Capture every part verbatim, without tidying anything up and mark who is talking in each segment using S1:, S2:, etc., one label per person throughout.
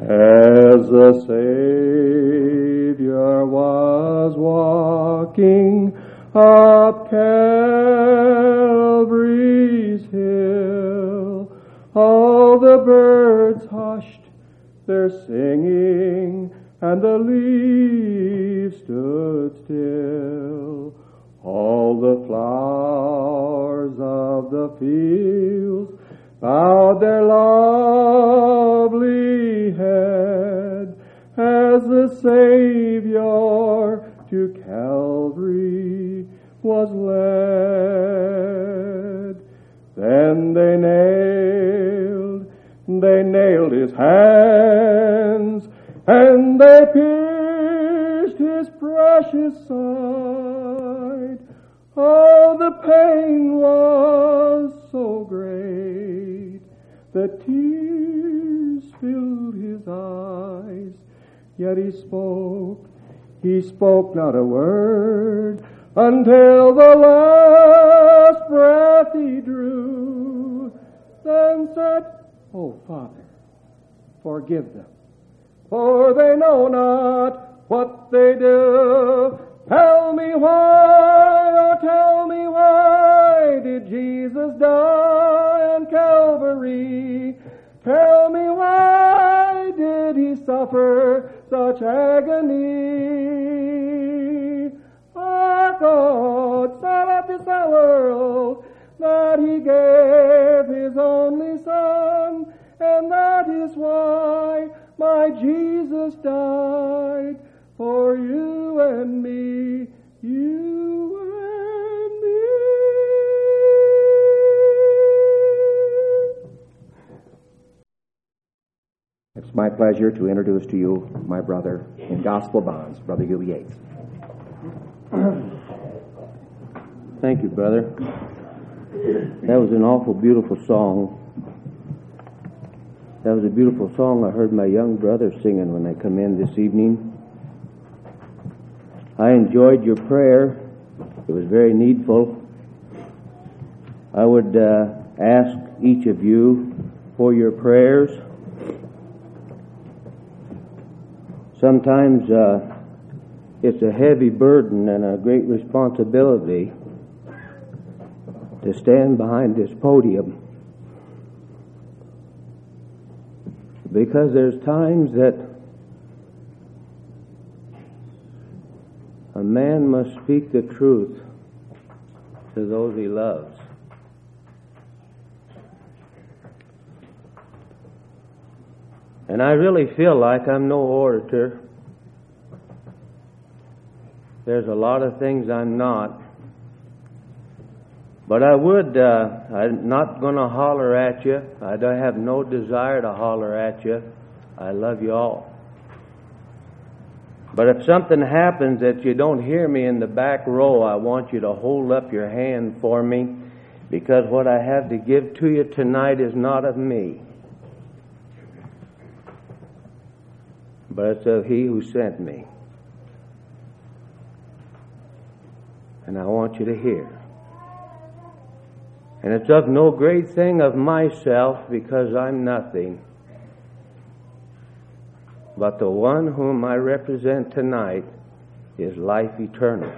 S1: As the Savior was walking up Calvary's hill, all the birds hushed their singing, and the leaves stood still. All the flowers of the fields bowed their lovely head as the Savior to Calvary was led. Then they nailed, they nailed his hands, and they pierced his precious side. Oh, the pain was so great that tears filled his eyes. Yet he spoke, he spoke not a word until the last breath he drew. Then said, "Oh, Father, forgive them, for they know not what they do." Tell me why, oh, tell me why did Jesus die on Calvary? Tell me why did he suffer such agony? Our God so loved this world that he gave his only Son, and that is why my Jesus died. For you and me, you and me.
S2: It's my pleasure to introduce to you my brother in gospel bonds, Brother Hugh Yates.
S3: Thank you, brother. That was an awful beautiful song. That was a beautiful song I heard my young brother singing when they come in this evening. I enjoyed your prayer. It was very needful. I would uh, ask each of you for your prayers. Sometimes uh, it's a heavy burden and a great responsibility to stand behind this podium, because there's times that a man must speak the truth to those he loves. And I really feel like I'm no orator. There's a lot of things I'm not. But I would, uh, I'm not going to holler at you. I don't have no desire to holler at you. I love you all. But if something happens that you don't hear me in the back row, I want you to hold up your hand for me, because what I have to give to you tonight is not of me, but it's of He who sent me. And I want you to hear. And it's of no great thing of myself, because I'm nothing. But the one whom I represent tonight is life eternal.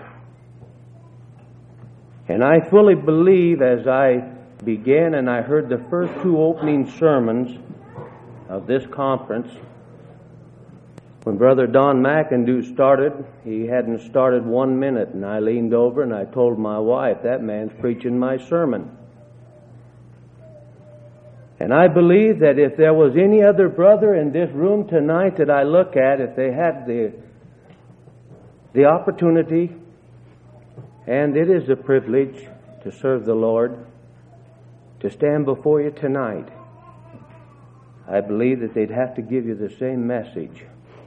S3: And I fully believe, as I began and I heard the first two opening sermons of this conference, when Brother Don McIndoe started, he hadn't started one minute, and I leaned over and I told my wife, that man's preaching my sermon. And I believe that if there was any other brother in this room tonight that I look at, if they had the the opportunity, and it is a privilege to serve the Lord, to stand before you tonight, I believe that they'd have to give you the same message.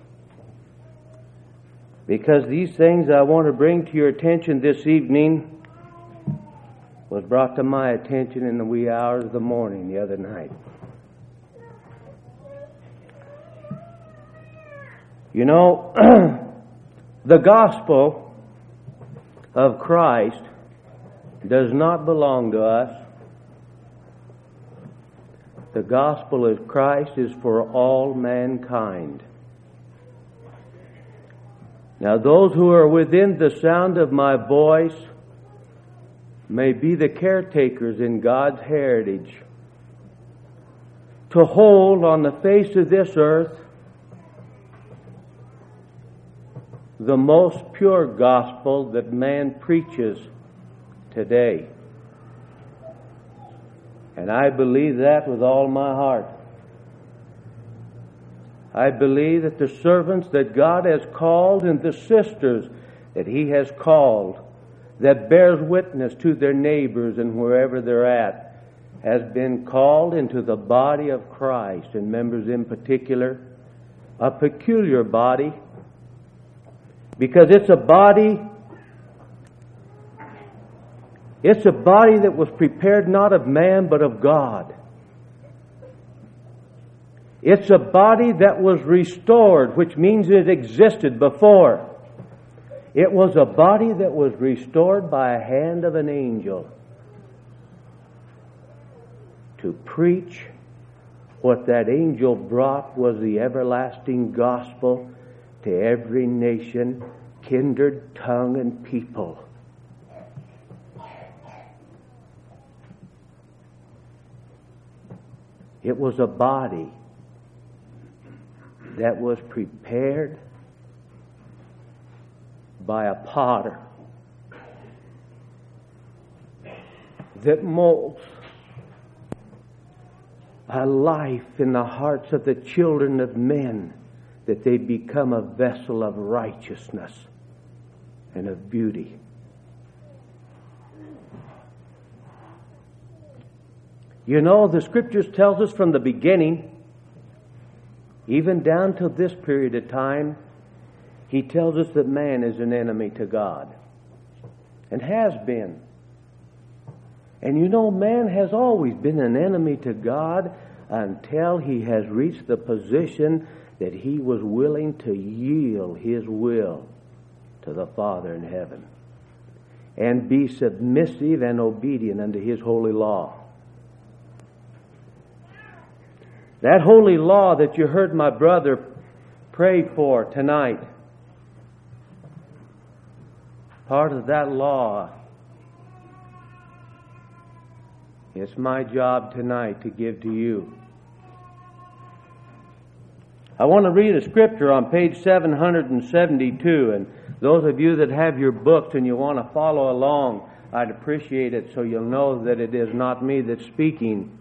S3: Because these things I want to bring to your attention this evening was brought to my attention in the wee hours of the morning the other night. You know, the gospel of Christ does not belong to us. The gospel of Christ is for all mankind. Now, those who are within the sound of my voice may be the caretakers in God's heritage to hold on the face of this earth the most pure gospel that man preaches today. And I believe that with all my heart. I believe that the servants that God has called and the sisters that He has called, that bears witness to their neighbors and wherever they're at, has been called into the body of Christ, and members in particular, a peculiar body, because it's a body, it's a body that was prepared not of man but of God. It's a body that was restored, which means it existed before. It was a body that was restored by a hand of an angel to preach what that angel brought was the everlasting gospel to every nation, kindred, tongue, and people. It was a body that was prepared by a potter that molds a life in the hearts of the children of men, that they become a vessel of righteousness and of beauty. You know, the Scriptures tells us from the beginning, even down to this period of time, He tells us that man is an enemy to God, and has been. And you know, man has always been an enemy to God until he has reached the position that he was willing to yield his will to the Father in heaven and be submissive and obedient unto His holy law. That holy law that you heard my brother pray for tonight, part of that law, it's my job tonight to give to you. I want to read a scripture on page seven seventy-two, and those of you that have your books and you want to follow along, I'd appreciate it so you'll know that it is not me that's speaking.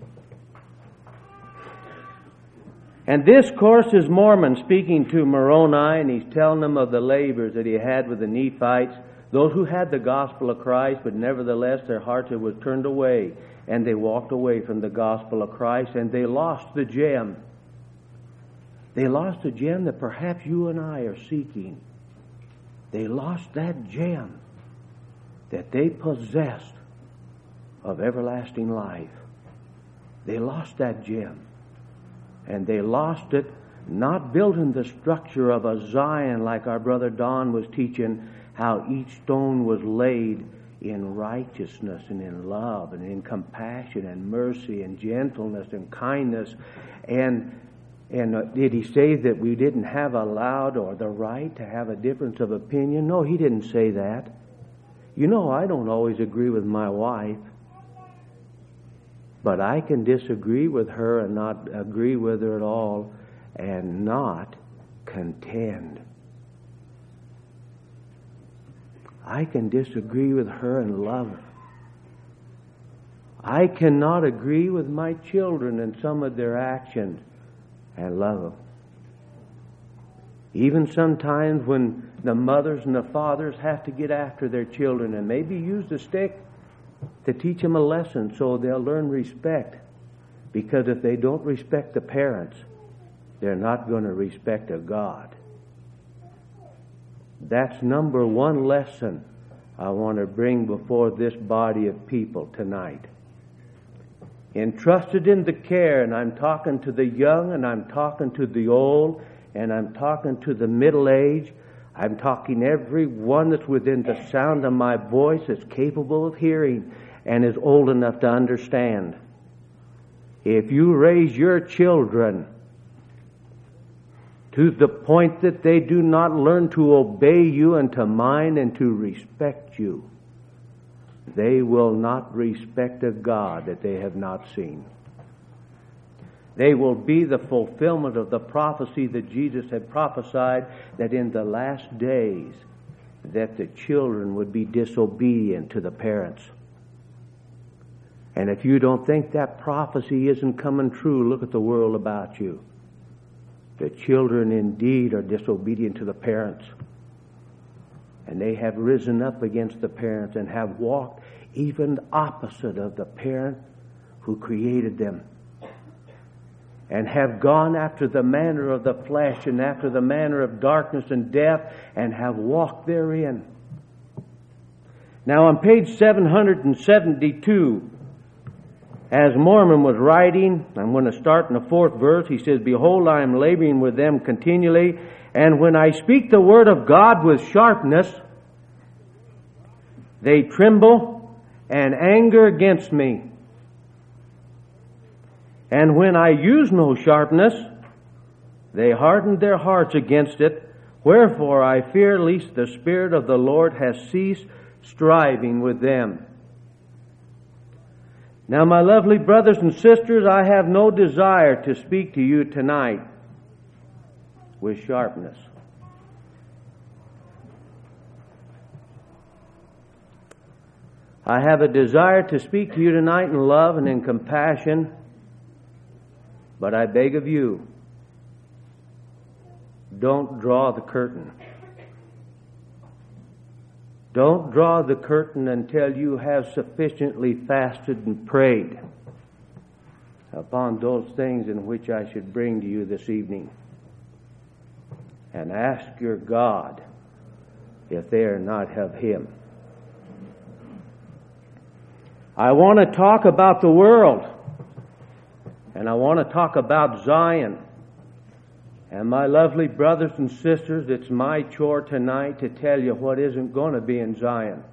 S3: And this course is Mormon speaking to Moroni, and he's telling them of the labors that he had with the Nephites, those who had the gospel of Christ, but nevertheless their hearts was turned away, and they walked away from the gospel of Christ, and they lost the gem. They lost a gem that perhaps you and I are seeking. They lost that gem that they possessed of everlasting life. They lost that gem. And they lost it not building the structure of a Zion like our brother Don was teaching, how each stone was laid in righteousness and in love and in compassion and mercy and gentleness and kindness. And and uh, did he say that we didn't have allowed or the right to have a difference of opinion? No, he didn't say that. You know, I don't always agree with my wife, but I can disagree with her and not agree with her at all and not contend. I can disagree with her and love her. I cannot agree with my children and some of their actions and love them. Even sometimes when the mothers and the fathers have to get after their children and maybe use the stick to teach them a lesson so they'll learn respect. Because if they don't respect the parents, they're not going to respect a God. That's number one lesson I want to bring before this body of people tonight. Entrusted in the care, and I'm talking to the young, and I'm talking to the old, and I'm talking to the middle age. I'm talking every one that's within the sound of my voice that's capable of hearing and is old enough to understand. if you raise your children to the point that they do not learn to obey you and to mind and to respect you, they will not respect a God that they have not seen. They will be the fulfillment of the prophecy that Jesus had prophesied, that in the last days that the children would be disobedient to the parents. And if you don't think that prophecy isn't coming true, look at the world about you. The children indeed are disobedient to the parents. And they have risen up against the parents and have walked even opposite of the parent who created them. And have gone after the manner of the flesh and after the manner of darkness and death, and have walked therein. Now on page seven hundred seventy-two, as Mormon was writing, I'm going to start in the fourth verse. He says, "Behold, I am laboring with them continually, and when I speak the word of God with sharpness, they tremble and anger against me. And when I use no sharpness, they harden their hearts against it. Wherefore I fear lest the Spirit of the Lord has ceased striving with them." Now, my lovely brothers and sisters, I have no desire to speak to you tonight with sharpness. I have a desire to speak to you tonight in love and in compassion. But I beg of you, don't draw the curtain. Don't draw the curtain until you have sufficiently fasted and prayed upon those things in which I should bring to you this evening. And ask your God if they are not of Him. I want to talk about the world. And I want to talk about Zion. And my lovely brothers and sisters, it's my chore tonight to tell you what isn't going to be in Zion.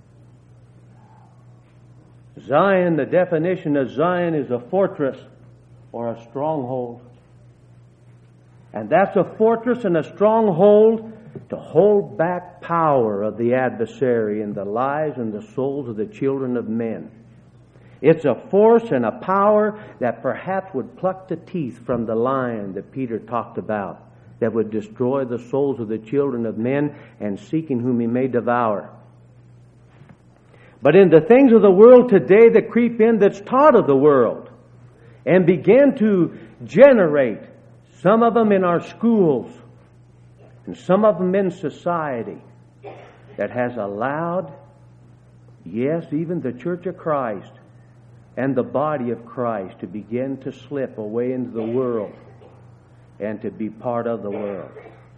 S3: Zion, the definition of Zion is a fortress or a stronghold. And that's a fortress and a stronghold to hold back power of the adversary in the lives and the souls of the children of men. It's a force and a power that perhaps would pluck the teeth from the lion that Peter talked about, that would destroy the souls of the children of men and seeking whom he may devour. But in the things of the world today that creep in, that's taught of the world, and begin to generate, some of them in our schools, and some of them in society, that has allowed, yes, even the Church of Christ, and the body of Christ to begin to slip away into the world and to be part of the world.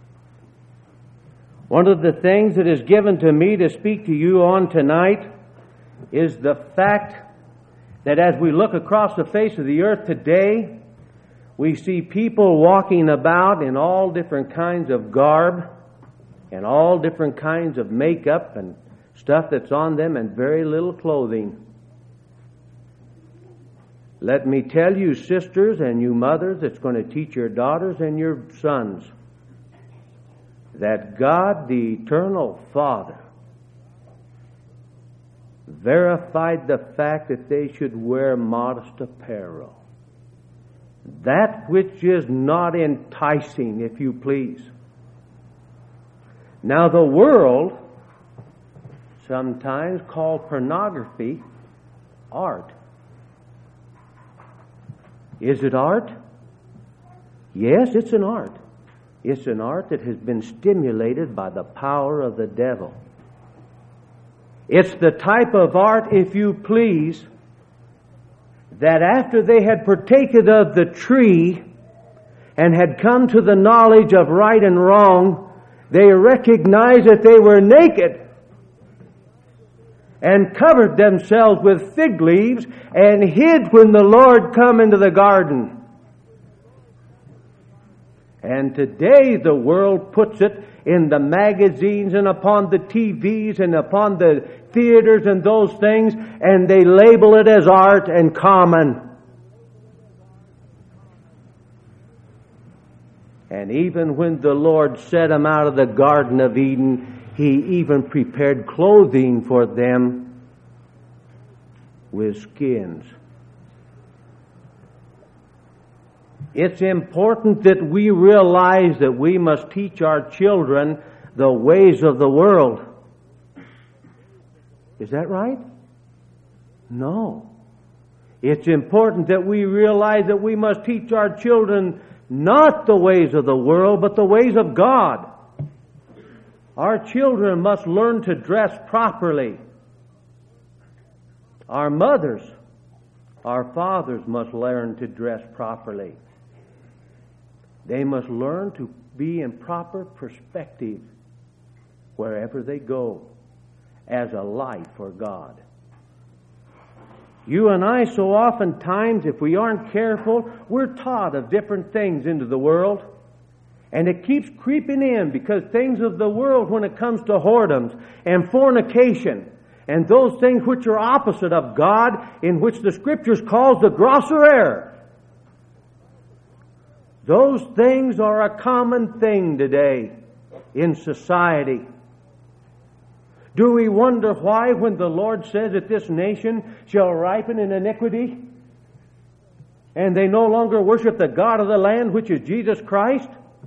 S3: One of the things that is given to me to speak to you on tonight is the fact that as we look across the face of the earth today, we see people walking about in all different kinds of garb and all different kinds of makeup and stuff that's on them and very little clothing. Let me tell you, sisters and you mothers, that's going to teach your daughters and your sons, that God, the eternal Father, verified the fact that they should wear modest apparel. That which is not enticing, if you please. Now the world sometimes calls pornography art. Is it art? Yes, it's an art. It's an art that has been stimulated by the power of the devil. It's the type of art, if you please, that after they had partaken of the tree and had come to the knowledge of right and wrong, they recognized that they were naked and covered themselves with fig leaves and hid when the Lord come into the garden. And today the world puts it in the magazines and upon the T Vs and upon the theaters and those things, and they label it as art and common. And even when the Lord set them out of the Garden of Eden, He even prepared clothing for them with skins. It's important that we realize that we must teach our children the ways of the world. Is that right? No. It's important that we realize that we must teach our children not the ways of the world, but the ways of God. Our children must learn to dress properly. Our mothers, our fathers must learn to dress properly. They must learn to be in proper perspective wherever they go as a light for God. You and I, so oftentimes, if we aren't careful, we're taught of different things into the world. And it keeps creeping in because things of the world, when it comes to whoredoms and fornication and those things which are opposite of God, in which the Scriptures calls the grosser error, those things are a common thing today in society. Do we wonder why, when the Lord says that this nation shall ripen in iniquity, and they no longer worship the God of the land, which is Jesus Christ?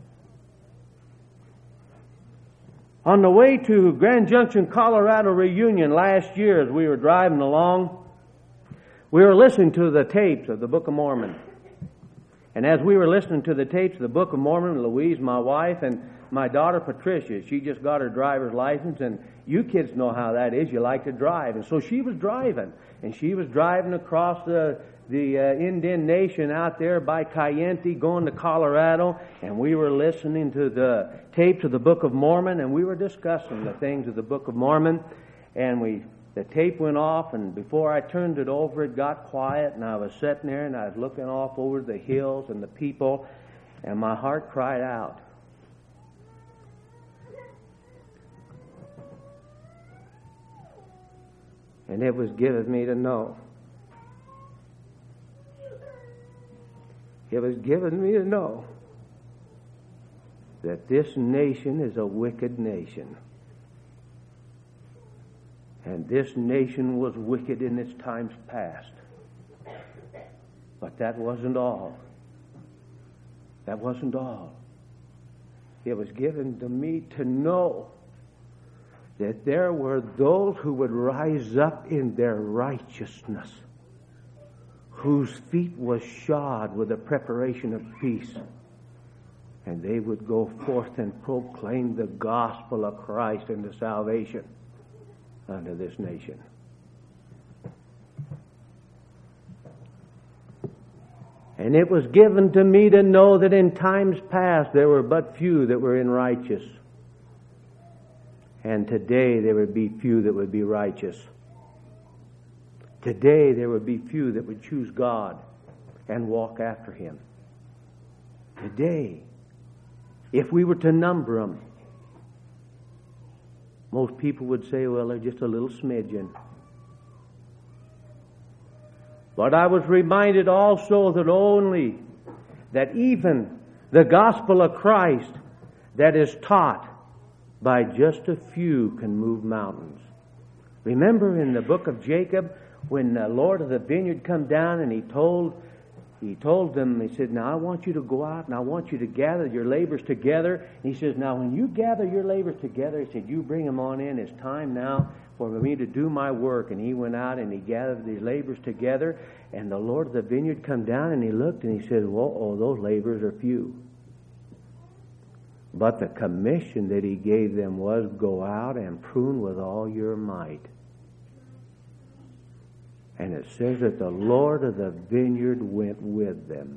S3: On the way to Grand Junction, Colorado reunion last year, as we were driving along, we were listening to the tapes of the Book of Mormon. And as we were listening to the tapes of the Book of Mormon, Louise, my wife, and my daughter Patricia, she just got her driver's license, and you kids know how that is. You like to drive. And so she was driving, and she was driving across the, the uh, Indian Nation out there by Cayente, going to Colorado, and we were listening to the tapes of the Book of Mormon, and we were discussing the things of the Book of Mormon, and we the tape went off, and before I turned it over, it got quiet, and I was sitting there, and I was looking off over the hills and the people, and my heart cried out. And it was given me to know. It was given me to know that this nation is a wicked nation. And this nation was wicked in its times past. But that wasn't all. That wasn't all. It was given to me to know that there were those who would rise up in their righteousness, whose feet was shod with the preparation of peace, and they would go forth and proclaim the gospel of Christ and the salvation unto this nation. And it was given to me to know that in times past there were but few that were in righteous. And today there would be few that would be righteous. Today there would be few that would choose God and walk after Him. Today, if we were to number them, most people would say, well, they're just a little smidgen. But I was reminded also that only, that even the gospel of Christ that is taught by just a few can move mountains. Remember in the book of Jacob, when the Lord of the vineyard come down and he told He told them, he said, now I want you to go out and I want you to gather your labors together. And he says, now when you gather your labors together, he said, you bring them on in. It's time now for me to do my work. And he went out and he gathered these labors together. And the Lord of the vineyard come down and he looked and he said, well, oh, those labors are few. But the commission that he gave them was, go out and prune with all your might. And it says that the Lord of the vineyard went with them.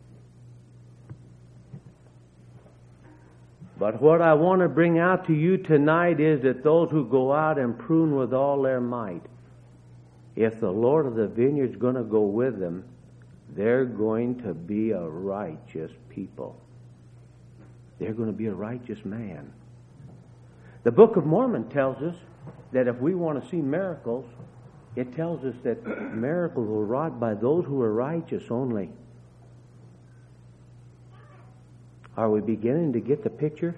S3: But what I want to bring out to you tonight is that those who go out and prune with all their might, if the Lord of the vineyard is going to go with them, they're going to be a righteous people. They're going to be a righteous man. The Book of Mormon tells us that if we want to see miracles, it tells us that miracles were wrought by those who are righteous only. Are we beginning to get the picture?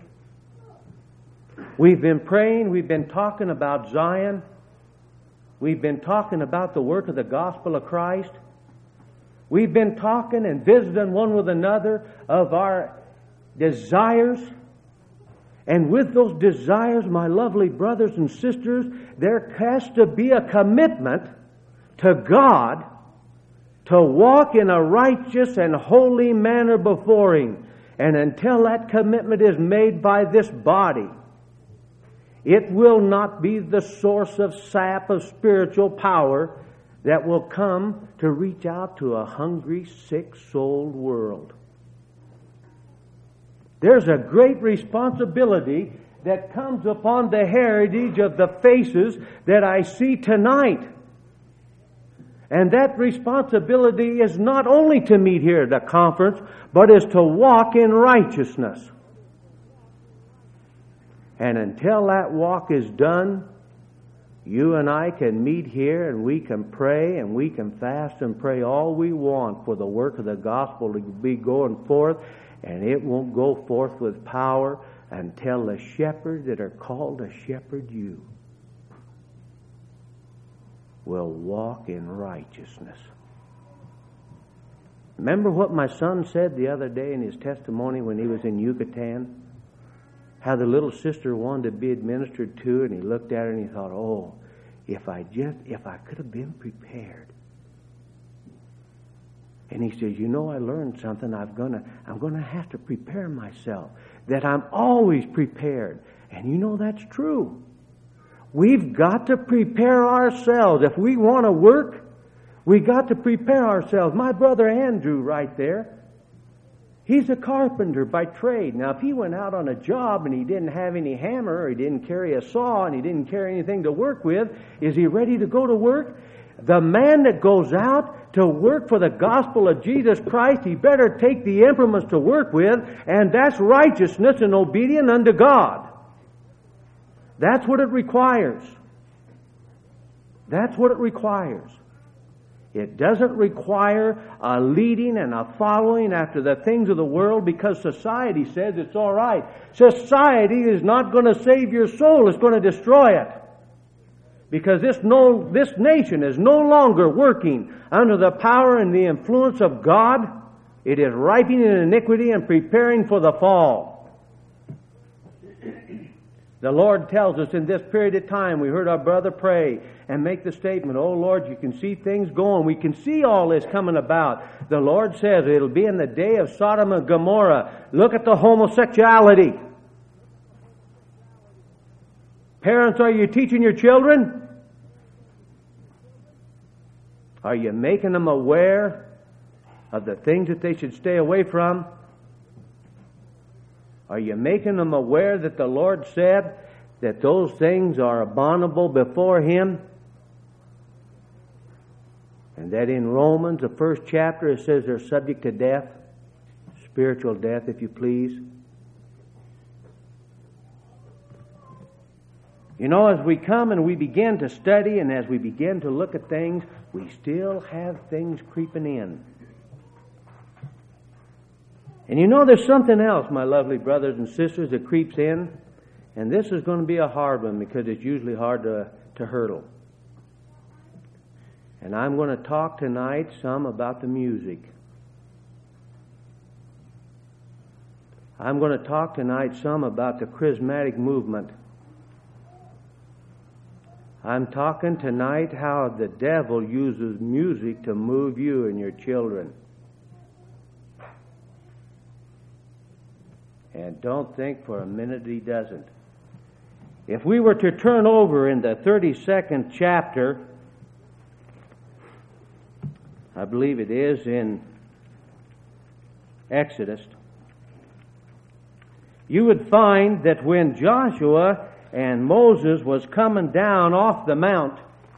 S3: We've been praying, we've been talking about Zion. We've been talking about the work of the gospel of Christ. We've been talking and visiting one with another of our desires. And with those desires, my lovely brothers and sisters, there has to be a commitment to God to walk in a righteous and holy manner before Him. And until that commitment is made by this body, it will not be the source of sap of spiritual power that will come to reach out to a hungry, sick-souled world. There's a great responsibility that comes upon the heritage of the faces that I see tonight. And that responsibility is not only to meet here at the conference, but is to walk in righteousness. And until that walk is done, you and I can meet here and we can pray and we can fast and pray all we want for the work of the gospel to be going forth, and it won't go forth with power until the shepherds that are called to shepherd you will walk in righteousness. Remember what my son said the other day in his testimony when he was in Yucatan? How the little sister wanted to be administered to, and he looked at her and he thought, oh, if I just, if I could have been prepared. And he says, you know, I learned something. I'm gonna, I'm gonna have to prepare myself. That I'm always prepared. And you know that's true. We've got to prepare ourselves. If we want to work, we got to prepare ourselves. My brother Andrew right there, he's a carpenter by trade. Now, if he went out on a job and he didn't have any hammer, or he didn't carry a saw, and he didn't carry anything to work with, is he ready to go to work? The man that goes out to work for the gospel of Jesus Christ, he better take the implements to work with, and that's righteousness and obedience unto God. That's what it requires. That's what it requires. It doesn't require a leading and a following after the things of the world because society says it's all right. Society is not going to save your soul. It's going to destroy it. Because this no, this nation is no longer working under the power and the influence of God. It is ripening in iniquity and preparing for the fall. The Lord tells us in this period of time, we heard our brother pray and make the statement, oh Lord, you can see things going. We can see all this coming about. The Lord says it'll be in the day of Sodom and Gomorrah. Look at the homosexuality. Parents, are you teaching your children? Are you making them aware of the things that they should stay away from? Are you making them aware that the Lord said that those things are abominable before Him? And that in Romans, the first chapter, it says they're subject to death, spiritual death, if you please. You know, as we come and we begin to study and as we begin to look at things, we still have things creeping in. And you know there's something else, my lovely brothers and sisters, that creeps in. And this is going to be a hard one because it's usually hard to, to hurdle. And I'm going to talk tonight some about the music. I'm going to talk tonight some about the charismatic movement. I'm talking tonight how the devil uses music to move you and your children. And don't think for a minute he doesn't. If we were to turn over in the thirty-second chapter, I believe it is in Exodus, you would find that when Joshua and Moses was coming down off the mount,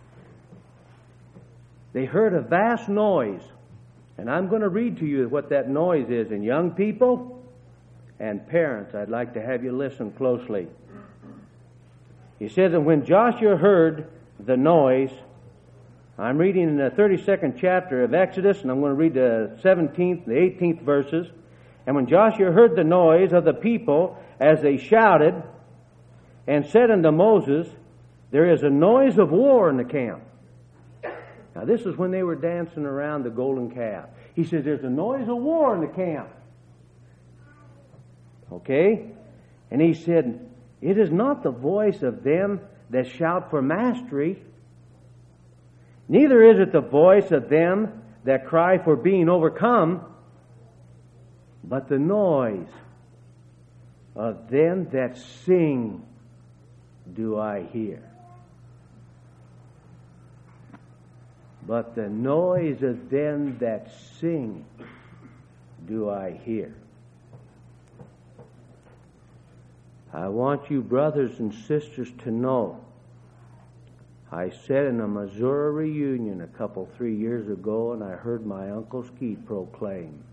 S3: they heard a vast noise. And I'm going to read to you what that noise is. And young people and parents, I'd like to have you listen closely. He said that when Joshua heard the noise, I'm reading in the thirty-second chapter of Exodus, and I'm going to read the seventeenth and the eighteenth verses. And when Joshua heard the noise of the people as they shouted, and said unto Moses, there is a noise of war in the camp. Now this is when they were dancing around the golden calf. He says, there's a noise of war in the camp. Okay? And he said, it is not the voice of them that shout for mastery, neither is it the voice of them that cry for being overcome, but the noise of them that sing do I hear. But the noise of them that sing do I hear. I want you brothers and sisters to know, I said in a Missouri reunion a couple, three years ago, and I heard my Uncle Skeet proclaim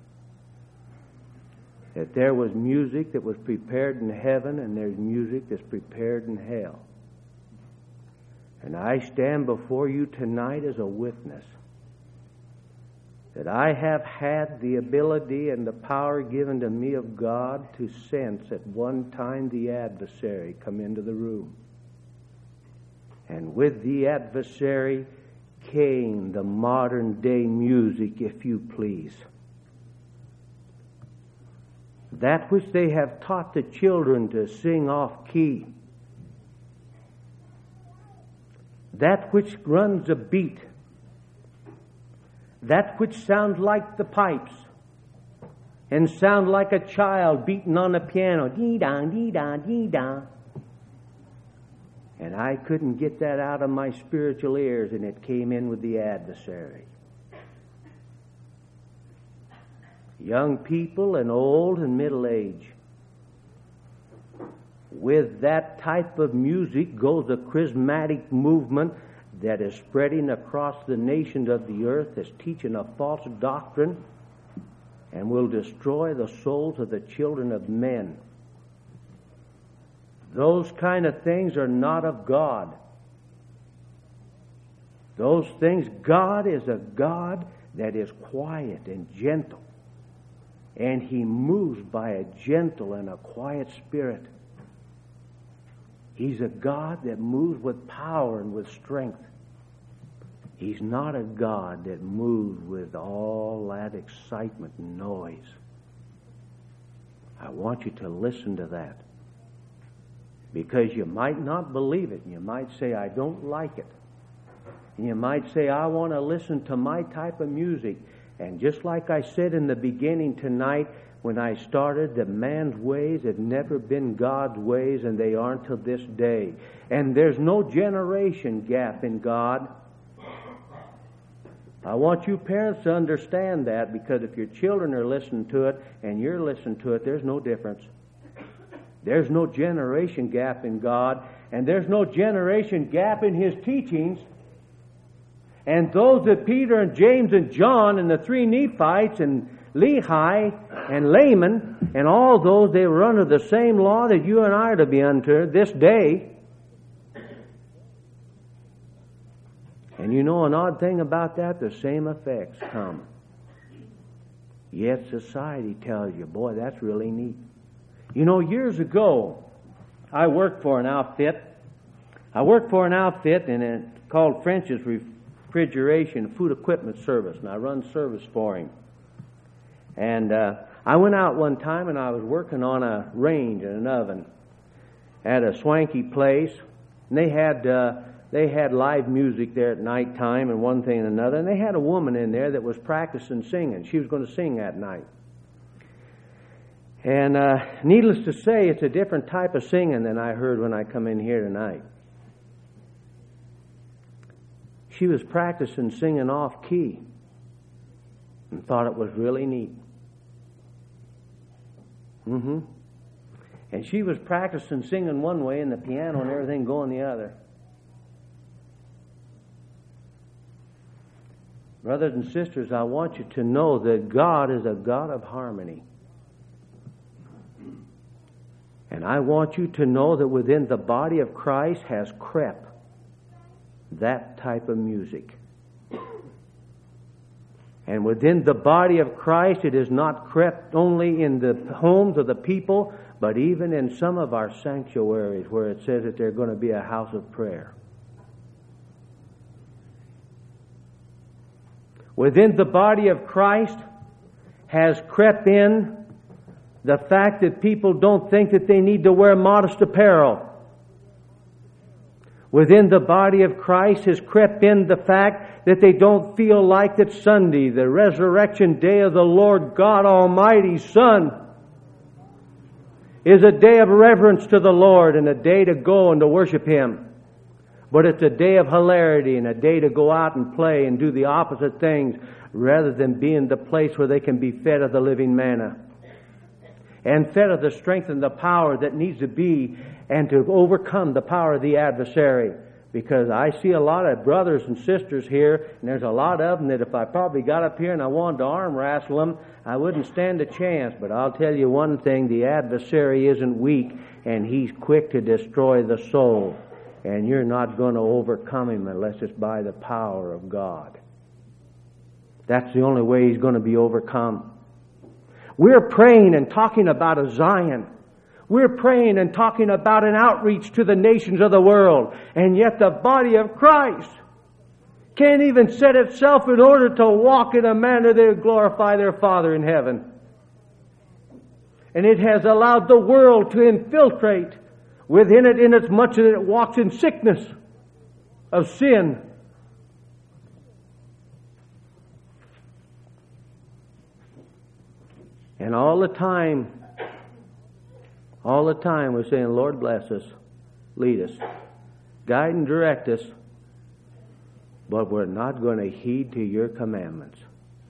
S3: that there was music that was prepared in heaven and there's music that's prepared in hell. And I stand before you tonight as a witness that I have had the ability and the power given to me of God to sense at one time the adversary come into the room. And with the adversary came the modern day music, if you please. That which they have taught the children to sing off key. That which runs a beat. That which sounds like the pipes and sound like a child beating on a piano. Dee-da, dee-da, dee-da. And I couldn't get that out of my spiritual ears, and it came in with the adversary. Young people and old and middle age. With that type of music goes a charismatic movement that is spreading across the nations of the earth, that's teaching a false doctrine and will destroy the souls of the children of men. Those kind of things are not of God. Those things, God is a God that is quiet and gentle. And He moves by a gentle and a quiet spirit. He's a God that moves with power and with strength. He's not a God that moves with all that excitement and noise. I want you to listen to that. Because you might not believe it. And you might say, I don't like it. And you might say, I want to listen to my type of music. And just like I said in the beginning tonight, when I started, that man's ways have never been God's ways, and they aren't till this day. And there's no generation gap in God. I want you parents to understand that, because if your children are listening to it and you're listening to it, there's no difference. There's no generation gap in God, and there's no generation gap in His teachings. And those that Peter and James and John and the three Nephites and Lehi and Laman and all those, they were under the same law that you and I are to be under this day. And you know an odd thing about that? The same effects come. Yet society tells you, boy, that's really neat. You know, years ago, I worked for an outfit. I worked for an outfit and it's called French's Refrigeration Food Equipment Service, and I run service for him. And uh, I went out one time and I was working on a range and an oven at a swanky place. And they had uh, they had live music there at nighttime and one thing and another. And they had a woman in there that was practicing singing. She was going to sing that night. And uh, needless to say, it's a different type of singing than I heard when I come in here tonight. She was practicing singing off key and thought it was really neat. Mm-hmm. And she was practicing singing one way and the piano and everything going the other. Brothers and sisters, I want you to know that God is a God of harmony. And I want you to know that within the body of Christ has crept that type of music. And within the body of Christ, it is not crept only in the homes of the people, but even in some of our sanctuaries where it says that they're going to be a house of prayer. Within the body of Christ has crept in the fact that people don't think that they need to wear modest apparel. Within the body of Christ has crept in the fact that they don't feel like that Sunday, the resurrection day of the Lord God Almighty's Son, is a day of reverence to the Lord and a day to go and to worship Him. But it's a day of hilarity and a day to go out and play and do the opposite things rather than be in the place where they can be fed of the living manna and fed of the strength and the power that needs to be and to overcome the power of the adversary. Because I see a lot of brothers and sisters here, and there's a lot of them that if I probably got up here and I wanted to arm wrestle them, I wouldn't stand a chance. But I'll tell you one thing, the adversary isn't weak, and he's quick to destroy the soul. And you're not going to overcome him unless it's by the power of God. That's the only way he's going to be overcome. We're praying and talking about a Zion. We're praying and talking about an outreach to the nations of the world. And yet the body of Christ can't even set itself in order to walk in a manner that would glorify their Father in heaven. And it has allowed the world to infiltrate within it inasmuch as it walks in sickness of sin. And all the time, all the time we're saying, Lord bless us, lead us, guide and direct us, but we're not going to heed to your commandments.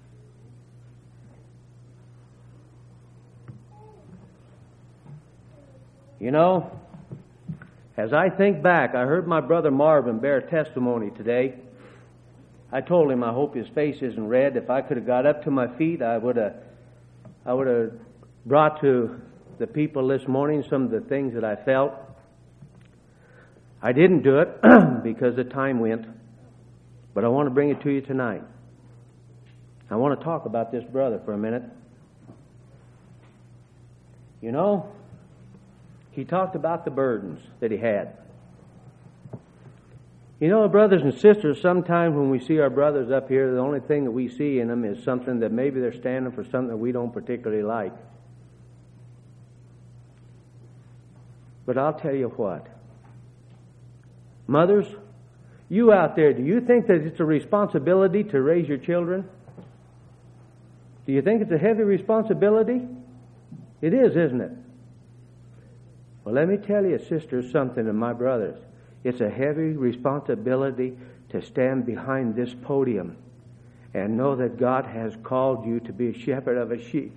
S3: You know, as I think back, I heard my brother Marvin bear testimony today. I told him I hope his face isn't red. If I could have got up to my feet, I would have I would have brought to the people this morning some of the things that I felt. I didn't do it because the time went, but I want to bring it to you tonight. I want to talk about this brother for a minute. You know, he talked about the burdens that he had. You know, brothers and sisters, sometimes when we see our brothers up here, the only thing that we see in them is something that maybe they're standing for something that we don't particularly like. But I'll tell you what. Mothers, you out there, do you think that it's a responsibility to raise your children? Do you think it's a heavy responsibility? It is, isn't it? Well, let me tell you, sisters, something, and my brothers. It's a heavy responsibility to stand behind this podium and know that God has called you to be a shepherd of a sheep.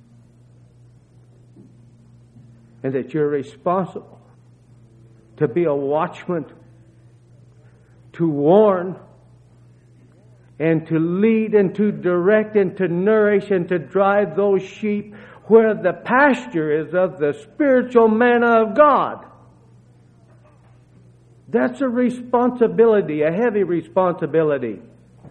S3: And that you're responsible to be a watchman, to warn, and to lead and to direct and to nourish and to drive those sheep where the pasture is of the spiritual manna of God. That's a responsibility, a heavy responsibility.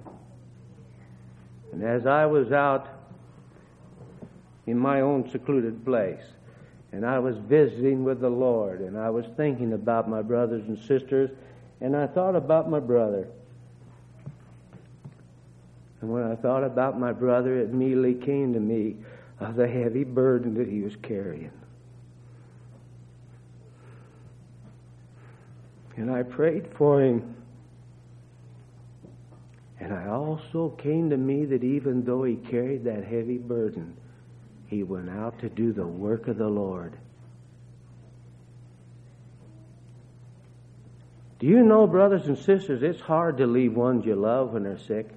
S3: And as I was out in my own secluded place, and I was visiting with the Lord, and I was thinking about my brothers and sisters, and I thought about my brother. And when I thought about my brother, it immediately came to me of the heavy burden that he was carrying. And I prayed for him. And I also came to me that even though he carried that heavy burden, he went out to do the work of the Lord. Do you know, brothers and sisters, it's hard to leave ones you love when they're sick.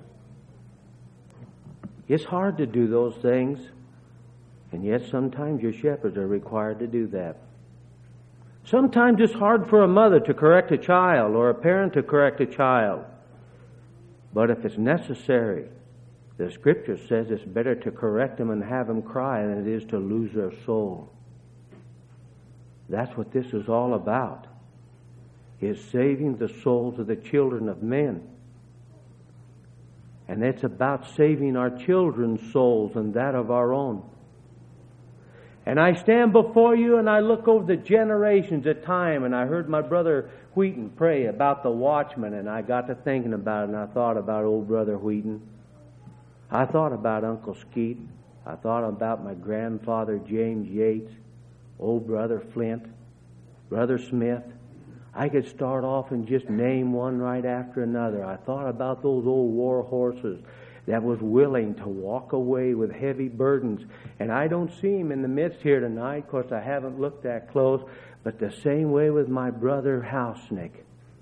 S3: It's hard to do those things. And yet sometimes your shepherds are required to do that. Sometimes it's hard for a mother to correct a child or a parent to correct a child. But if it's necessary, the Scripture says it's better to correct them and have them cry than it is to lose their soul. That's what this is all about, is saving the souls of the children of men. And it's about saving our children's souls and that of our own. And I stand before you and I look over the generations of time, and I heard my brother Wheaton pray about the watchman, and I got to thinking about it, and I thought about old brother Wheaton. I thought about Uncle Skeet. I thought about my grandfather James Yates, old brother Flint, brother Smith. I could start off and just name one right after another. I thought about those old war horses that was willing to walk away with heavy burdens. And I don't see him in the midst here tonight. Of course, I haven't looked that close. But the same way with my brother Hausnick.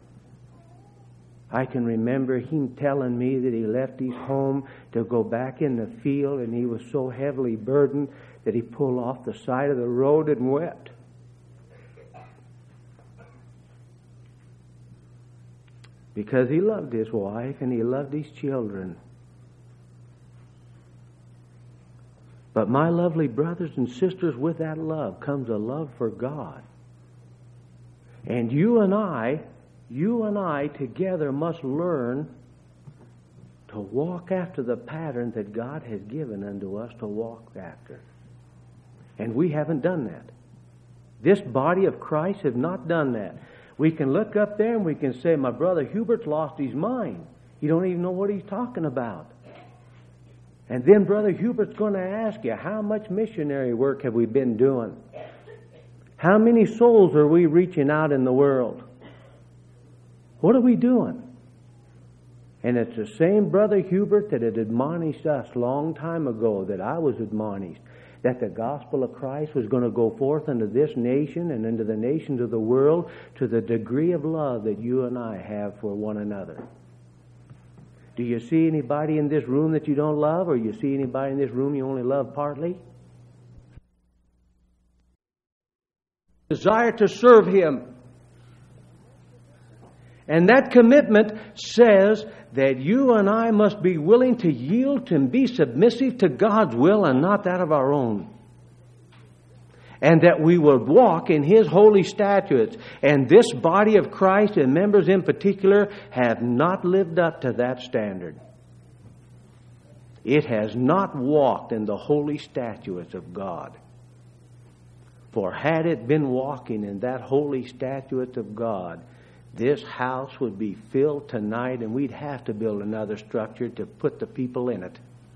S3: I can remember him telling me that he left his home to go back in the field, and he was so heavily burdened that he pulled off the side of the road and wept. Because he loved his wife and he loved his children. But my lovely brothers and sisters, with that love comes a love for God. And you and I, you and I together must learn to walk after the pattern that God has given unto us to walk after. And we haven't done that. This body of Christ has not done that. We can look up there and we can say, my brother Hubert's lost his mind. He don't even know what he's talking about. And then Brother Hubert's going to ask you, how much missionary work have we been doing? How many souls are we reaching out in the world? What are we doing? And it's the same Brother Hubert that had admonished us long time ago, that I was admonished, that the gospel of Christ was going to go forth into this nation and into the nations of the world to the degree of love that you and I have for one another. Do you see anybody in this room that you don't love, or you see anybody in this room you only love partly? Desire to serve Him. And that commitment says that you and I must be willing to yield and be submissive to God's will and not that of our own. And that we will walk in His holy statutes. And this body of Christ, and members in particular, have not lived up to that standard. It has not walked in the holy statutes of God. For had it been walking in that holy statutes of God, this house would be filled tonight, and we'd have to build another structure to put the people in it.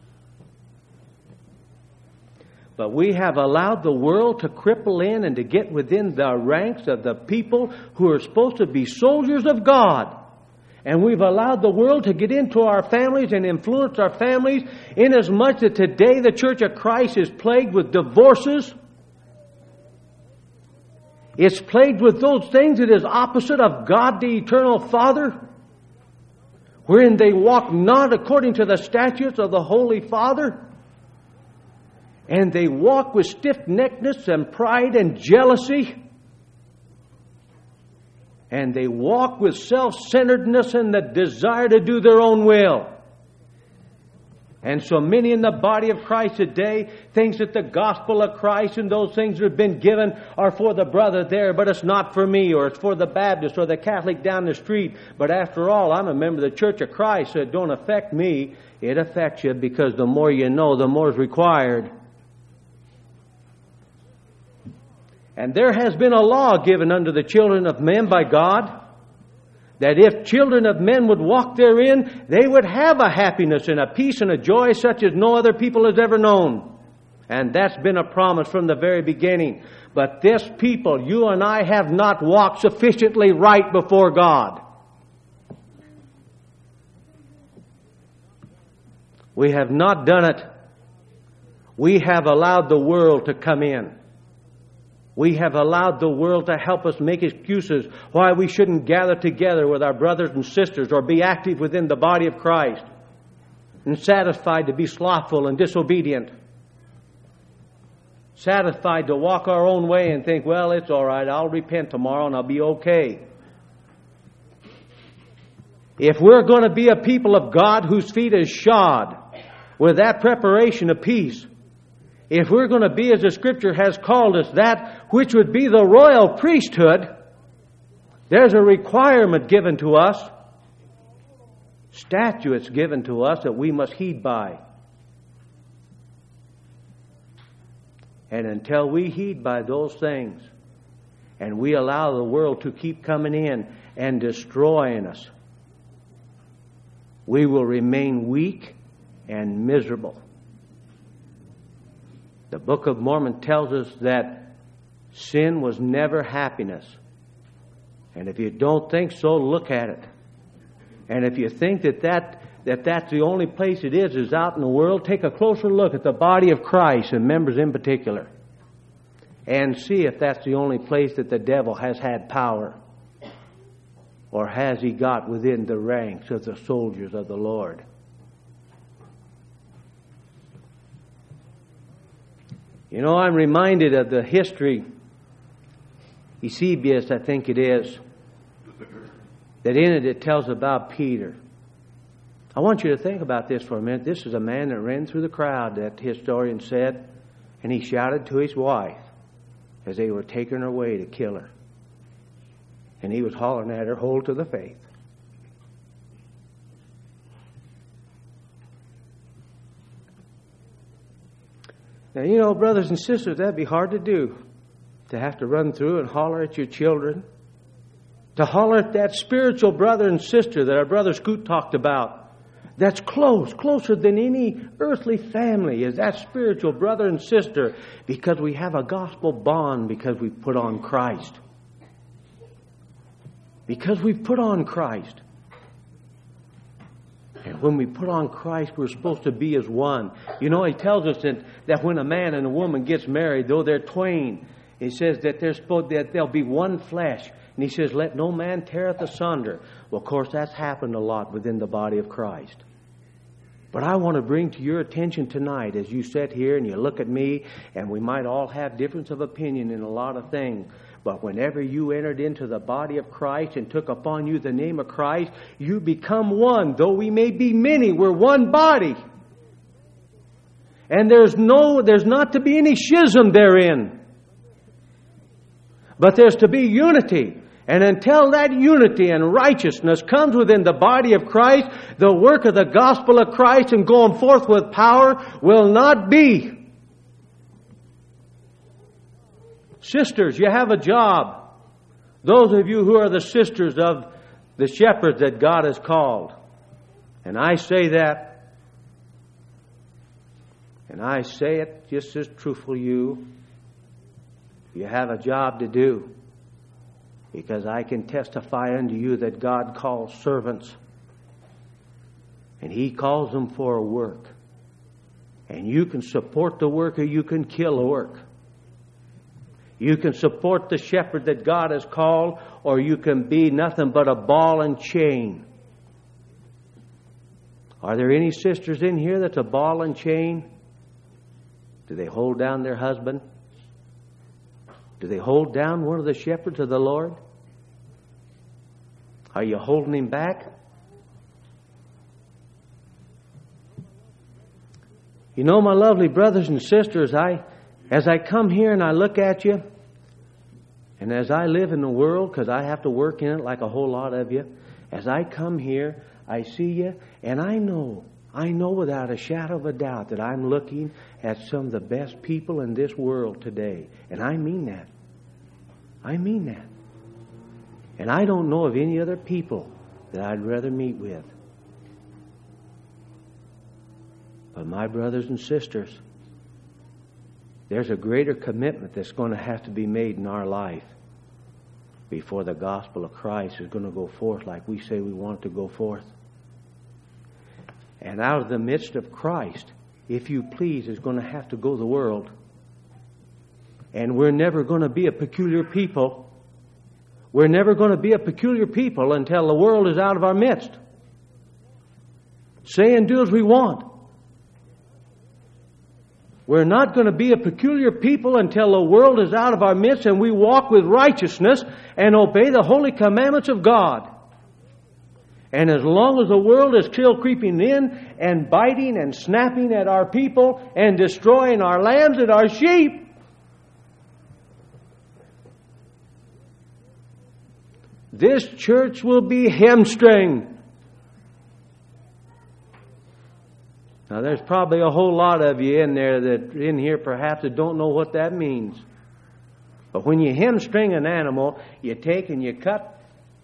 S3: But we have allowed the world to cripple in and to get within the ranks of the people who are supposed to be soldiers of God. And we've allowed the world to get into our families and influence our families, inasmuch that today the Church of Christ is plagued with divorces. It's plagued with those things that is opposite of God the Eternal Father, wherein they walk not according to the statutes of the Holy Father. And they walk with stiff-neckedness and pride and jealousy. And they walk with self-centeredness and the desire to do their own will. And so many in the body of Christ today thinks that the gospel of Christ and those things that have been given are for the brother there, but it's not for me, or it's for the Baptist or the Catholic down the street. But after all, I'm a member of the Church of Christ, so it don't affect me. It affects you, because the more you know, the more is required. And there has been a law given unto the children of men by God, that if children of men would walk therein, they would have a happiness and a peace and a joy such as no other people has ever known. And that's been a promise from the very beginning. But this people, you and I, have not walked sufficiently right before God. We have not done it. We have allowed the world to come in. We have allowed the world to help us make excuses why we shouldn't gather together with our brothers and sisters or be active within the body of Christ, and satisfied to be slothful and disobedient. Satisfied to walk our own way and think, well, it's all right, I'll repent tomorrow and I'll be okay. If we're going to be a people of God whose feet is shod with that preparation of peace, if we're going to be, as the Scripture has called us, that which would be the royal priesthood, there's a requirement given to us. statutes given to us that we must heed by. And until we heed by those things, and we allow the world to keep coming in and destroying us, we will remain weak and miserable. The Book of Mormon tells us that sin was never happiness. And if you don't think so, look at it. And if you think that, that, that that's the only place it is, is out in the world, take a closer look at the body of Christ and members in particular. And see if that's the only place that the devil has had power. Or has he got within the ranks of the soldiers of the Lord? You know, I'm reminded of the history, Eusebius, I think it is, that in it it tells about Peter. I want you to think about this for a minute. This is a man that ran through the crowd, that historian said, and he shouted to his wife as they were taking her away to kill her. And he was hollering at her, "Hold to the faith." Now, you know, brothers and sisters, that'd be hard to do. To have to run through and holler at your children. To holler at that spiritual brother and sister that our brother Scoot talked about. That's close, closer than any earthly family, is that spiritual brother and sister, because we have a gospel bond, because we've put on Christ. Because we've put on Christ. And when we put on Christ, we're supposed to be as one. You know, he tells us that, that when a man and a woman gets married, though they're twain, he says that they're supposed that they'll be one flesh. And he says, "Let no man teareth asunder." Well, of course, that's happened a lot within the body of Christ. But I want to bring to your attention tonight, as you sit here and you look at me, and we might all have difference of opinion in a lot of things. But whenever you entered into the body of Christ and took upon you the name of Christ, you become one. Though we may be many, we're one body. And there's no, there's not to be any schism therein. But there's to be unity. And until that unity and righteousness comes within the body of Christ, the work of the gospel of Christ and going forth with power will not be. Sisters, you have a job. Those of you who are the sisters of the shepherds that God has called. And I say that, and I say it just as truthful you. You have a job to do. Because I can testify unto you that God calls servants. And He calls them for a work. And you can support the work or you can kill the work. You can support the shepherd that God has called, or you can be nothing but a ball and chain. Are there any sisters in here that's a ball and chain? Do they hold down their husband? Do they hold down one of the shepherds of the Lord? Are you holding him back? You know, my lovely brothers and sisters, I, as I come here and I look at you, and as I live in the world, because I have to work in it like a whole lot of you, as I come here, I see you, and I know, I know without a shadow of a doubt that I'm looking at some of the best people in this world today. And I mean that. I mean that. And I don't know of any other people that I'd rather meet with. But my brothers and sisters, there's a greater commitment that's going to have to be made in our life before the gospel of Christ is going to go forth like we say we want to go forth. And out of the midst of Christ, if you please, is going to have to go the world. And we're never going to be a peculiar people. We're never going to be a peculiar people until the world is out of our midst. Say and do as we want. We're not going to be a peculiar people until the world is out of our midst and we walk with righteousness and obey the holy commandments of God. And as long as the world is still creeping in and biting and snapping at our people and destroying our lambs and our sheep, this church will be hamstrung. Now, there's probably a whole lot of you in there that in here perhaps that don't know what that means. But when you hamstring an animal, you take and you cut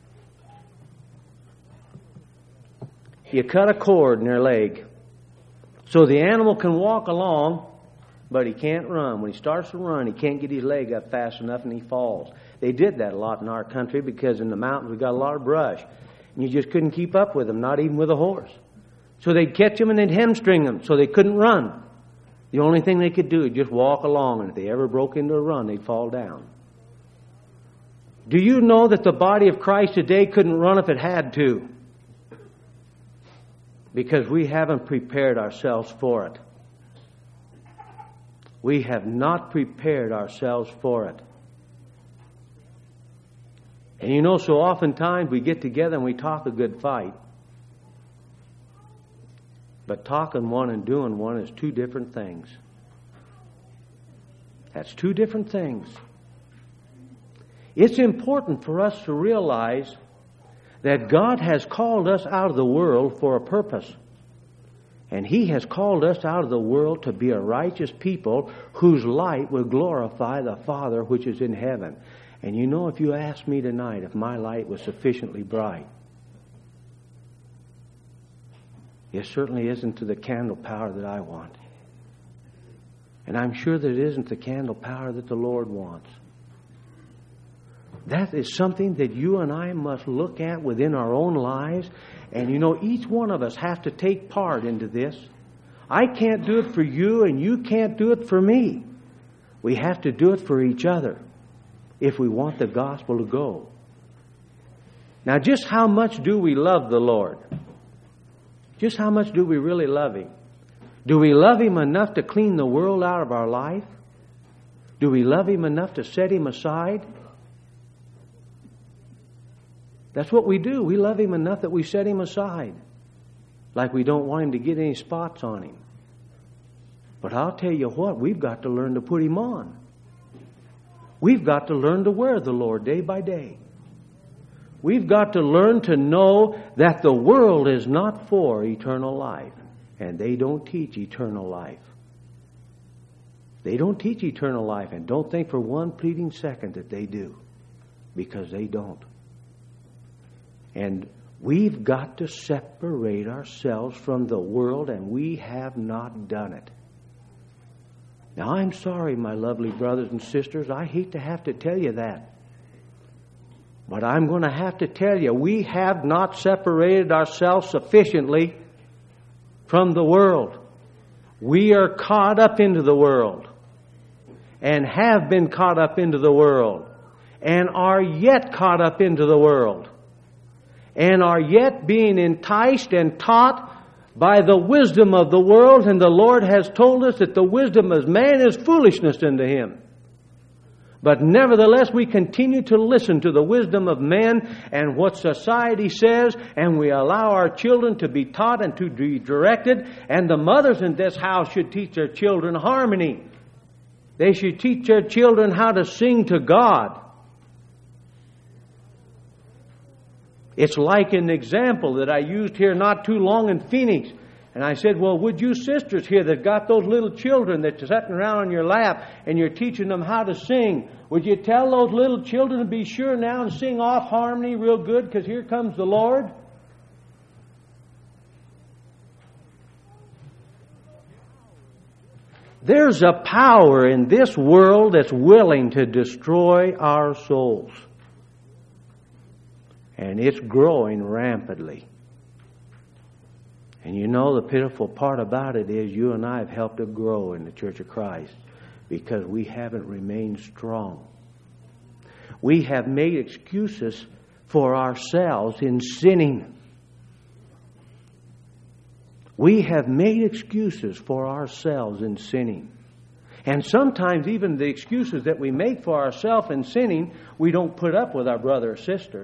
S3: you cut a cord in their leg. So the animal can walk along, but he can't run. When he starts to run, he can't get his leg up fast enough and he falls. They did that a lot in our country because in the mountains we got a lot of brush. And you just couldn't keep up with them, not even with a horse. So they'd catch them and they'd hamstring them so they couldn't run. The only thing they could do is just walk along, and if they ever broke into a run, they'd fall down. Do you know that the body of Christ today couldn't run if it had to? Because we haven't prepared ourselves for it. We have not prepared ourselves for it. And you know, so oftentimes we get together and we talk a good fight. But talking one and doing one is two different things. That's two different things. It's important for us to realize that God has called us out of the world for a purpose. And He has called us out of the world to be a righteous people whose light will glorify the Father which is in heaven. And you know, if you ask me tonight if my light was sufficiently bright, it certainly isn't to the candle power that I want. And I'm sure that it isn't the candle power that the Lord wants. That is something that you and I must look at within our own lives. And you know, each one of us have to take part into this. I can't do it for you and you can't do it for me. We have to do it for each other if we want the gospel to go. Now, just how much do we love the Lord? Just how much do we really love Him? Do we love Him enough to clean the world out of our life? Do we love Him enough to set Him aside? That's what we do. We love Him enough that we set Him aside. Like we don't want Him to get any spots on Him. But I'll tell you what, we've got to learn to put Him on. We've got to learn to wear the Lord day by day. We've got to learn to know that the world is not for eternal life. And they don't teach eternal life. They don't teach eternal life. And don't think for one fleeting second that they do. Because they don't. And we've got to separate ourselves from the world, and we have not done it. Now, I'm sorry, my lovely brothers and sisters. I hate to have to tell you that. But I'm going to have to tell you, we have not separated ourselves sufficiently from the world. We are caught up into the world and have been caught up into the world and are yet caught up into the world and are yet being enticed and taught by the wisdom of the world. And the Lord has told us that the wisdom of man is foolishness unto him. But nevertheless, we continue to listen to the wisdom of men and what society says, and we allow our children to be taught and to be directed. And the mothers in this house should teach their children harmony. They should teach their children how to sing to God. It's like an example that I used here not too long in Phoenix. And I said, well, would you sisters here that got those little children that are sitting around on your lap and you're teaching them how to sing, would you tell those little children to be sure now and sing off harmony real good because here comes the Lord? There's a power in this world that's willing to destroy our souls. And it's growing rampantly. And you know, the pitiful part about it is you and I have helped it grow in the Church of Christ because we haven't remained strong. We have made excuses for ourselves in sinning. We have made excuses for ourselves in sinning. And sometimes even the excuses that we make for ourselves in sinning, we don't put up with our brother or sister.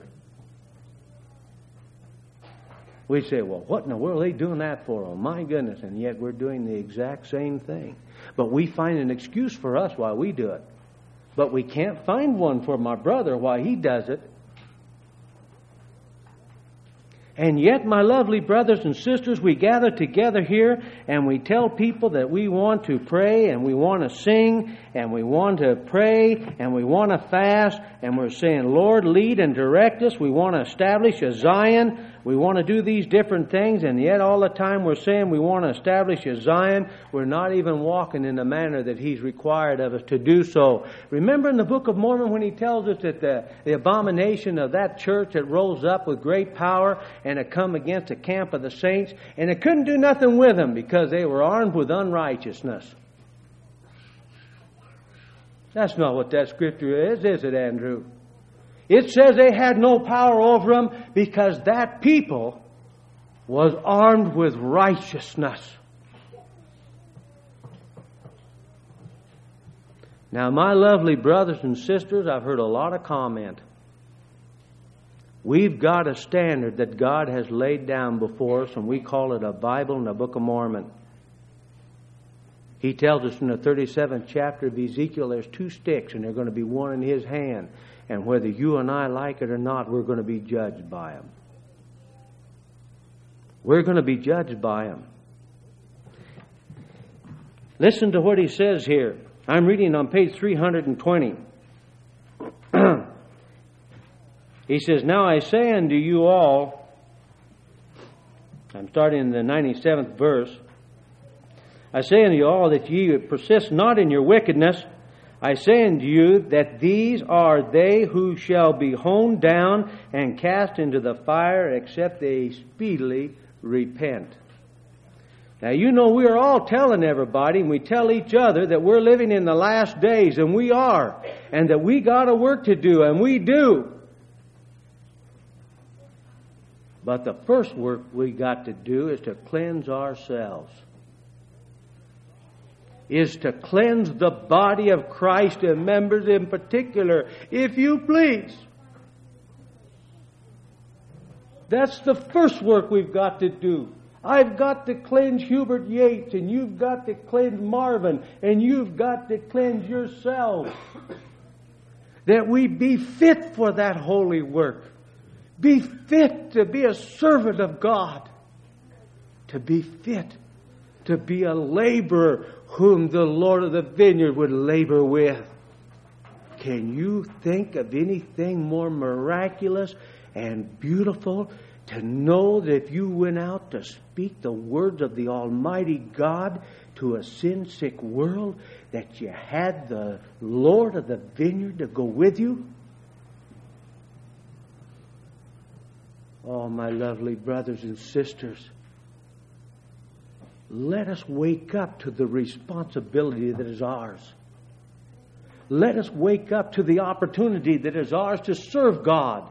S3: We say, well, what in the world are they doing that for? Oh, my goodness. And yet we're doing the exact same thing. But we find an excuse for us while we do it. But we can't find one for my brother while he does it. And yet, my lovely brothers and sisters, we gather together here and we tell people that we want to pray and we want to sing and we want to pray and we want to fast, and we're saying, Lord, lead and direct us. We want to establish a Zion. We want to do these different things, and yet all the time we're saying we want to establish a Zion. We're not even walking in the manner that He's required of us to do so. Remember in the Book of Mormon when He tells us that the, the abomination of that church that rose up with great power and had come against the camp of the saints, and it couldn't do nothing with them because they were armed with unrighteousness. That's not what that scripture is, is it, Andrew? It says they had no power over them because that people was armed with righteousness. Now, my lovely brothers and sisters, I've heard a lot of comment. We've got a standard that God has laid down before us, and we call it a Bible and a Book of Mormon. He tells us in the thirty-seventh chapter of Ezekiel, there's two sticks, and they're going to be one in His hand. And whether you and I like it or not, we're going to be judged by them. We're going to be judged by them. Listen to what he says here. I'm reading on page three hundred twenty. He says, Now I say unto you all, I'm starting in the ninety-seventh verse, I say unto you all that ye persist not in your wickedness. I say unto you that these are they who shall be hewn down and cast into the fire, except they speedily repent. Now, you know, we are all telling everybody, and we tell each other that we're living in the last days, and we are, and that we got a work to do, and we do. But the first work we got to do is to cleanse ourselves. Is to cleanse the body of Christ and members in particular, if you please. That's the first work we've got to do. I've got to cleanse Hubert Yates, and you've got to cleanse Marvin, and you've got to cleanse yourselves. That we be fit for that holy work. Be fit to be a servant of God. To be fit to be a laborer whom the Lord of the vineyard would labor with. Can you think of anything more miraculous and beautiful to know that if you went out to speak the words of the Almighty God to a sin-sick world, that you had the Lord of the vineyard to go with you? Oh, my lovely brothers and sisters, let us wake up to the responsibility that is ours. Let us wake up to the opportunity that is ours to serve God.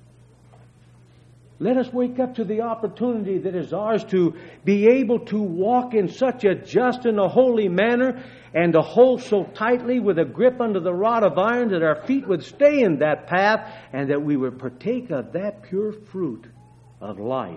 S3: Let us wake up to the opportunity that is ours to be able to walk in such a just and a holy manner, and to hold so tightly with a grip under the rod of iron that our feet would stay in that path, and that we would partake of that pure fruit of life.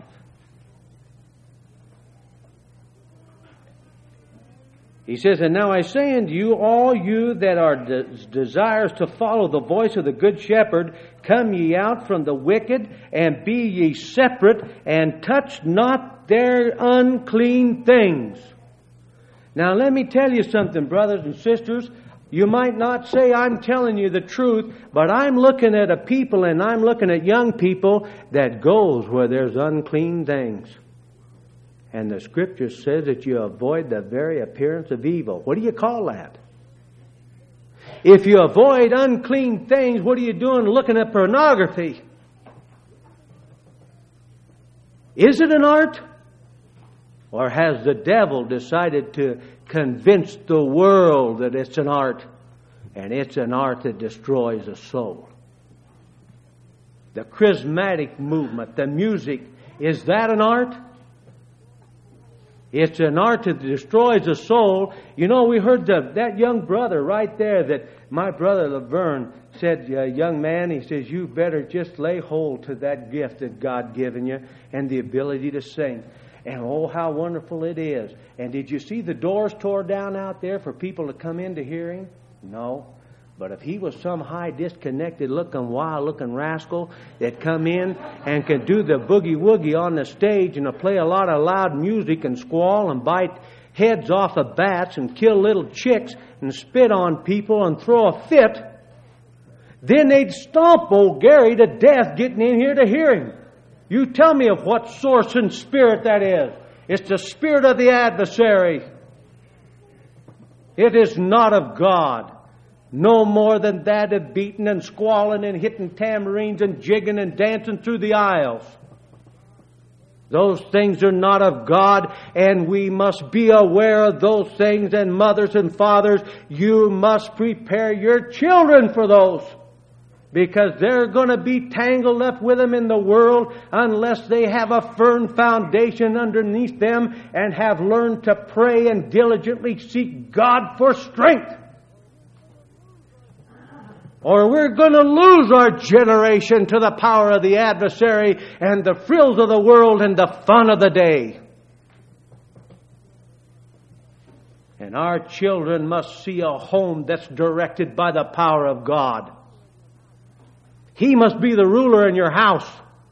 S3: He says, And now I say unto you, all you that are de- desirous to follow the voice of the Good Shepherd, come ye out from the wicked, and be ye separate, and touch not their unclean things. Now let me tell you something, brothers and sisters. You might not say I'm telling you the truth, but I'm looking at a people, and I'm looking at young people that goes where there's unclean things. And the Scripture says that you avoid the very appearance of evil. What do you call that? If you avoid unclean things, what are you doing looking at pornography? Is it an art? Or has the devil decided to convince the world that it's an art? And it's an art that destroys a soul. The charismatic movement, the music, is that an art? It's an art that destroys a soul. You know, we heard the, that young brother right there that my brother Laverne said, uh, young man, he says, you better just lay hold to that gift that God given you and the ability to sing. And oh, how wonderful it is. And did you see the doors tore down out there for people to come in to hear him? No. But if he was some high, disconnected looking, wild looking rascal that come in and can do the boogie woogie on the stage and play a lot of loud music and squall and bite heads off of bats and kill little chicks and spit on people and throw a fit, then they'd stomp old Gary to death getting in here to hear him. You tell me of what source and spirit that is. It's the spirit of the adversary. It is not of God. No more than that of beating and squalling and hitting tambourines and jigging and dancing through the aisles. Those things are not of God, and we must be aware of those things. And mothers and fathers, you must prepare your children for those, because they're going to be tangled up with them in the world unless they have a firm foundation underneath them and have learned to pray and diligently seek God for strength. Or we're going to lose our generation to the power of the adversary and the frills of the world and the fun of the day. And our children must see a home that's directed by the power of God. He must be the ruler in your house.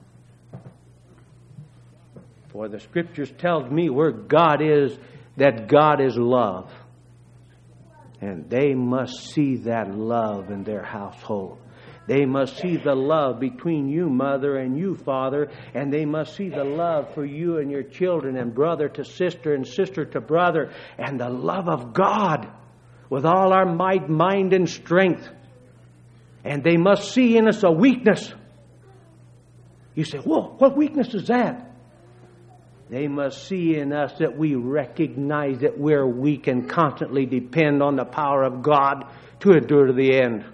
S3: For the Scriptures tells me where God is, that God is love. And they must see that love in their household. They must see the love between you, mother, and you, father. And they must see the love for you and your children, and brother to sister and sister to brother. And the love of God with all our might, mind, and strength. And they must see in us a weakness. You say, whoa, what weakness is that? They must see in us that we recognize that we're weak and constantly depend on the power of God to endure to the end.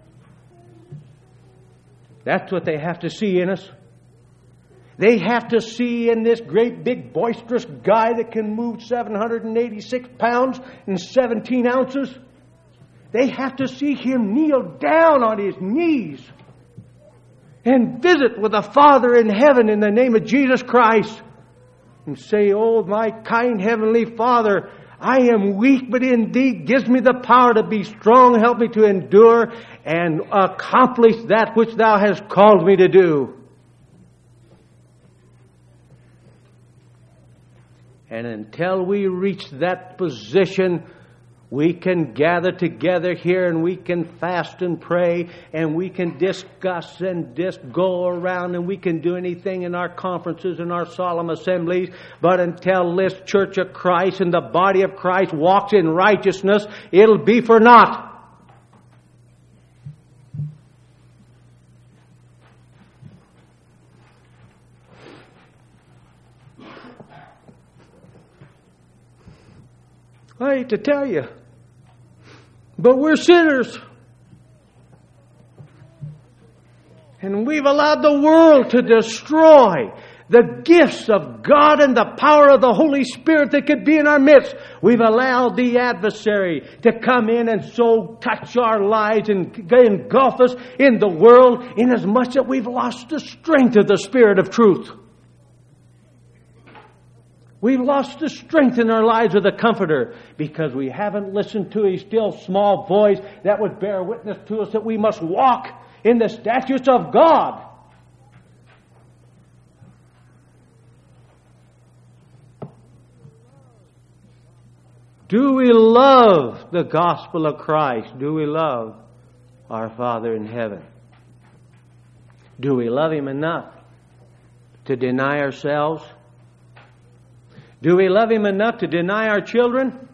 S3: That's what they have to see in us. They have to see in this great big boisterous guy that can move seven hundred eighty-six pounds and seventeen ounces. They have to see him kneel down on his knees and visit with the Father in heaven in the name of Jesus Christ. And say, oh, my kind Heavenly Father, I am weak, but in Thee gives me the power to be strong. Help me to endure and accomplish that which Thou hast called me to do. And until we reach that position, we can gather together here and we can fast and pray and we can discuss and just go around and we can do anything in our conferences and our solemn assemblies. But until this Church of Christ and the body of Christ walks in righteousness, it'll be for naught. I hate to tell you, but we're sinners. And we've allowed the world to destroy the gifts of God and the power of the Holy Spirit that could be in our midst. We've allowed the adversary to come in and so touch our lives and engulf us in the world, inasmuch that we've lost the strength of the Spirit of truth. We've lost the strength in our lives of the Comforter because we haven't listened to His still small voice that would bear witness to us that we must walk in the statutes of God. Do we love the gospel of Christ? Do we love our Father in heaven? Do we love Him enough to deny ourselves? Do we love Him enough to deny our children?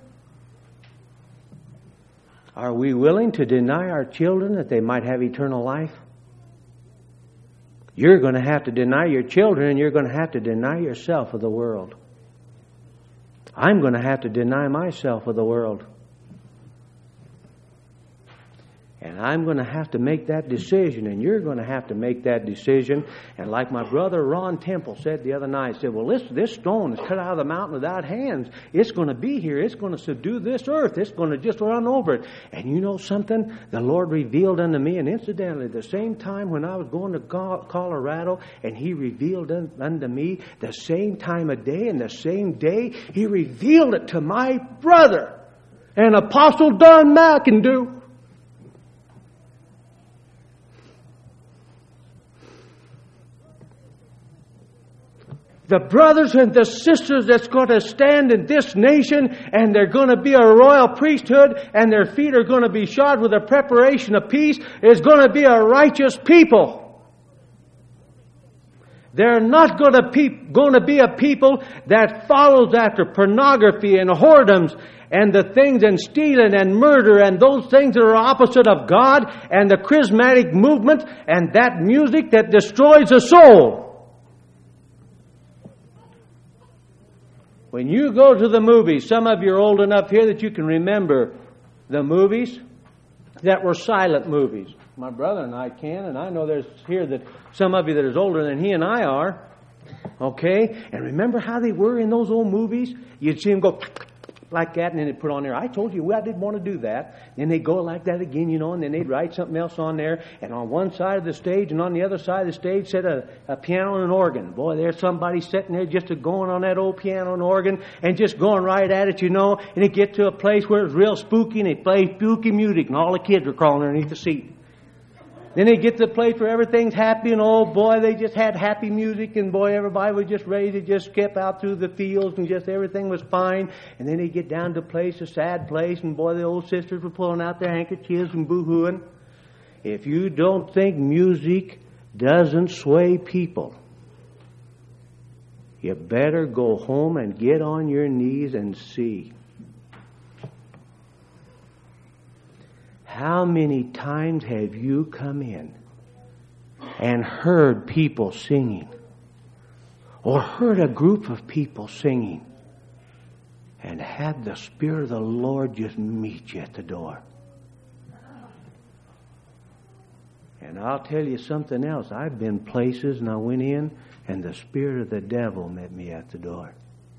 S3: Are we willing to deny our children that they might have eternal life? You're going to have to deny your children, and you're going to have to deny yourself of the world. I'm going to have to deny myself of the world. And I'm going to have to make that decision, and you're going to have to make that decision. And like my brother Ron Temple said the other night, he said, well, this, this stone is cut out of the mountain without hands. It's going to be here. It's going to subdue this earth. It's going to just run over it. And you know something? The Lord revealed unto me, and incidentally, the same time when I was going to Colorado, and He revealed unto me the same time of day and the same day, He revealed it to my brother and Apostle Don McIndoe. the brothers and the sisters that's going to stand in this nation, and they're going to be a royal priesthood, and their feet are going to be shod with the preparation of peace, is going to be a righteous people. They're not going to, pe- going to be a people that follows after pornography and whoredoms and the things and stealing and murder and those things that are opposite of God and the charismatic movement and that music that destroys the soul. When you go to the movies, some of you are old enough here that you can remember the movies that were silent movies. My brother and I can, and I know there's here that some of you that is older than he and I are. Okay? And remember how they were in those old movies? You'd see them go like that, and then they'd put on there, I told you, well, I didn't want to do that. Then they'd go like that again, you know, and then they'd write something else on there. And on one side of the stage and on the other side of the stage set a, a piano and an organ. Boy, there's somebody sitting there just a going on that old piano and organ and just going right at it, you know. And it get to a place where it's real spooky, and they play spooky music, and all the kids are crawling underneath the seat. Then they get to the place where everything's happy, and oh boy, they just had happy music, and boy, everybody was just ready to just skip out through the fields, and just everything was fine. And then they get down to a place, a sad place, and boy, the old sisters were pulling out their handkerchiefs and boo-hooing. If you don't think music doesn't sway people, you better go home and get on your knees and see. How many times have you come in and heard people singing, or heard a group of people singing, and had the Spirit of the Lord just meet you at the door? And I'll tell you something else. I've been places and I went in and the Spirit of the devil met me at the door.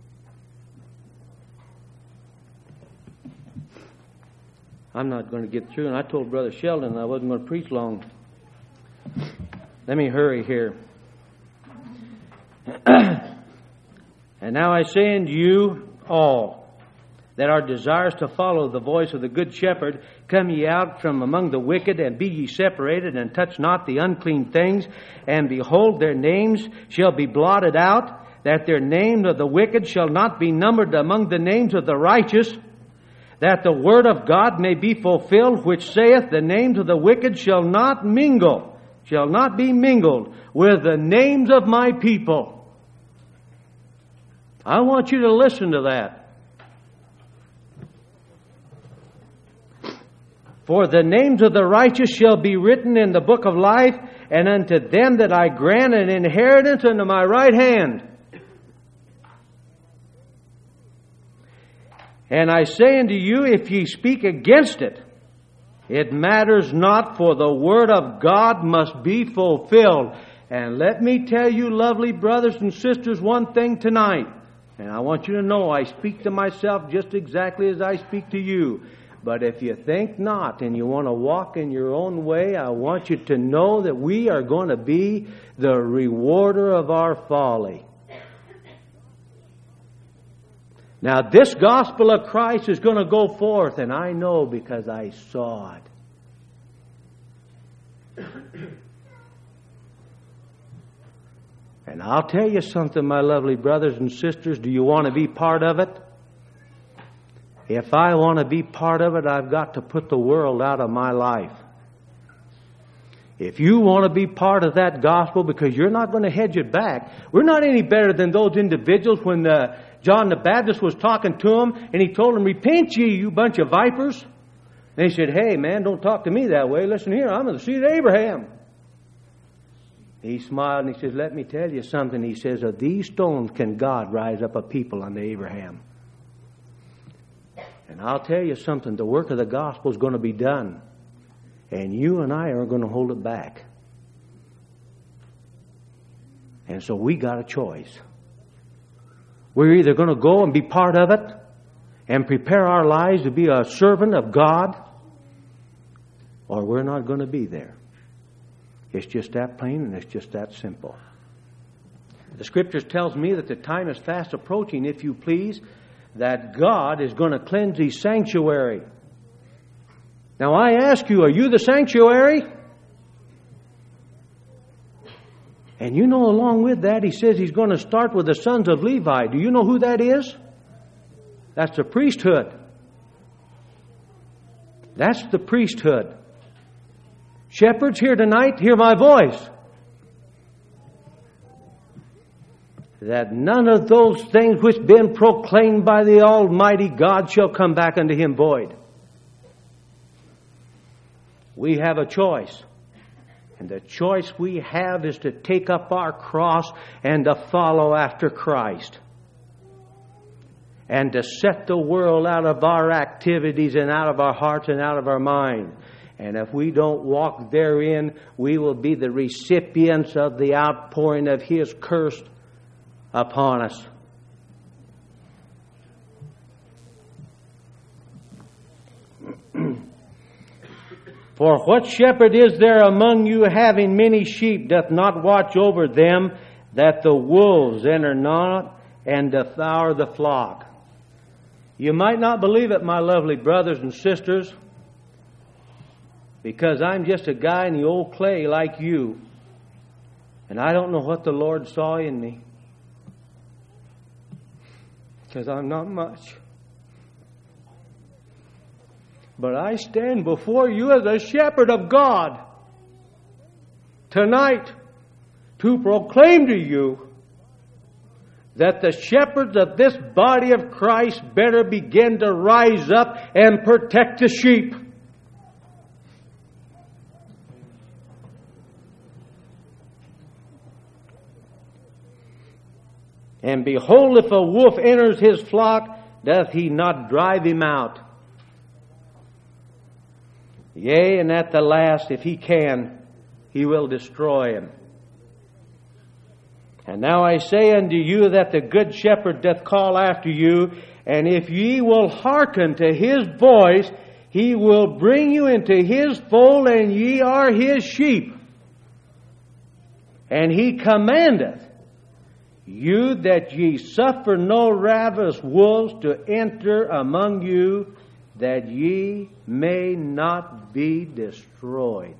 S3: I'm not going to get through, and I told Brother Sheldon I wasn't going to preach long. Let me hurry here. And now I say unto you all that are desirous to follow the voice of the Good Shepherd, come ye out from among the wicked, and be ye separated, and touch not the unclean things. And behold, their names shall be blotted out, that their names of the wicked shall not be numbered among the names of the righteous, that the word of God may be fulfilled, which saith, the names of the wicked shall not mingle, shall not be mingled with the names of my people. I want you to listen to that. For the names of the righteous shall be written in the book of life, and unto them that I grant an inheritance unto my right hand. And I say unto you, if ye speak against it, it matters not, for the word of God must be fulfilled. And let me tell you, lovely brothers and sisters, one thing tonight. And I want you to know I speak to myself just exactly as I speak to you. But if you think not and you want to walk in your own way, I want you to know that we are going to be the rewarder of our folly. Now, this gospel of Christ is going to go forth, and I know because I saw it. And I'll tell you something, my lovely brothers and sisters. Do you want to be part of it? If I want to be part of it, I've got to put the world out of my life. If you want to be part of that gospel, because you're not going to hedge it back. We're not any better than those individuals when the, John the Baptist was talking to them, and he told them, repent ye, you bunch of vipers. And they said, hey, man, don't talk to me that way. Listen here, I'm of the seed of Abraham. He smiled and he says, let me tell you something. He says, of these stones can God rise up a people unto Abraham. And I'll tell you something, the work of the gospel is going to be done. And you and I are going to hold it back. And so we got a choice. We're either going to go and be part of it and prepare our lives to be a servant of God, or we're not going to be there. It's just that plain and it's just that simple. The Scriptures tells me that the time is fast approaching, if you please, that God is going to cleanse His sanctuary. Now I ask you, are you the sanctuary? And you know, along with that, he says he's going to start with the sons of Levi. Do you know who that is? That's the priesthood. That's the priesthood. Shepherds here tonight, hear my voice. That none of those things which been proclaimed by the Almighty God shall come back unto him void. We have a choice. And the choice we have is to take up our cross and to follow after Christ. And to set the world out of our activities and out of our hearts and out of our mind. And if we don't walk therein, we will be the recipients of the outpouring of His curse upon us. For what shepherd is there among you having many sheep doth not watch over them, that the wolves enter not and devour the flock? You might not believe it, my lovely brothers and sisters, because I'm just a guy in the old clay like you, and I don't know what the Lord saw in me, because I'm not much. But I stand before you as a shepherd of God tonight to proclaim to you that the shepherds of this body of Christ better begin to rise up and protect the sheep. And behold, if a wolf enters his flock, doth he not drive him out? Yea, and at the last, if he can, he will destroy him. And now I say unto you that the good shepherd doth call after you, and if ye will hearken to his voice, he will bring you into his fold, and ye are his sheep. And he commandeth you that ye suffer no ravenous wolves to enter among you, that ye may not be destroyed.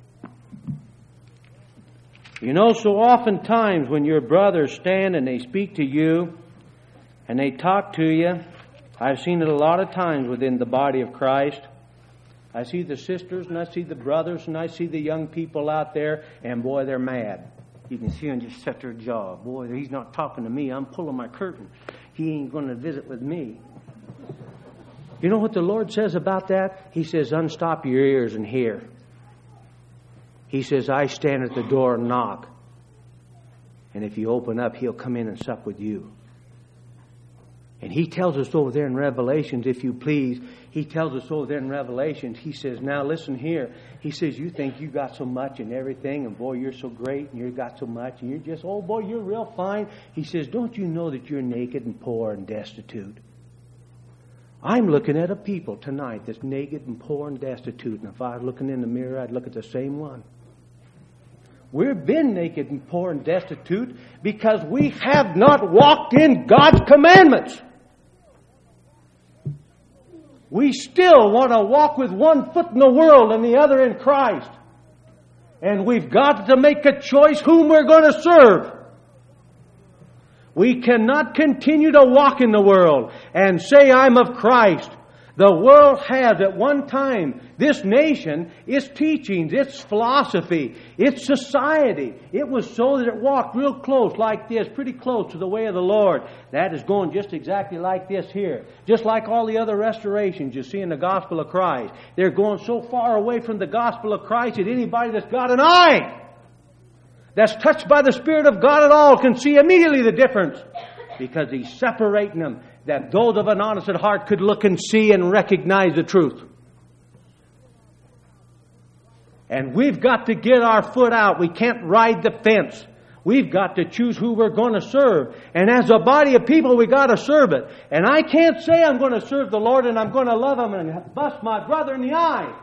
S3: You know, so oftentimes when your brothers stand and they speak to you and they talk to you, I've seen it a lot of times within the body of Christ. I see the sisters and I see the brothers and I see the young people out there, and boy, they're mad. You can see them just set their jaw. Boy, he's not talking to me. I'm pulling my curtain. He ain't going to visit with me. You know what the Lord says about that? He says, unstop your ears and hear. He says, I stand at the door and knock. And if you open up, He'll come in and sup with you. And He tells us over there in Revelations, if you please, He tells us over there in Revelations, He says, now listen here. He says, you think you got so much and everything, and boy, you're so great, and you got so much, and you're just, oh boy, you're real fine. He says, don't you know that you're naked and poor and destitute? I'm looking at a people tonight that's naked and poor and destitute. And if I was looking in the mirror, I'd look at the same one. We've been naked and poor and destitute because we have not walked in God's commandments. We still want to walk with one foot in the world and the other in Christ. And we've got to make a choice whom we're going to serve. We cannot continue to walk in the world and say, I'm of Christ. The world has at one time, this nation, its teachings, its philosophy, its society. It was so that it walked real close like this, pretty close to the way of the Lord. That is going just exactly like this here. Just like all the other restorations you see in the gospel of Christ. They're going so far away from the gospel of Christ that anybody that's got an eye, that's touched by the Spirit of God at all, can see immediately the difference. Because He's separating them, that those of an honest heart could look and see and recognize the truth. And we've got to get our foot out. We can't ride the fence. We've got to choose who we're going to serve. And as a body of people, we've got to serve it. And I can't say I'm going to serve the Lord and I'm going to love Him and bust my brother in the eye.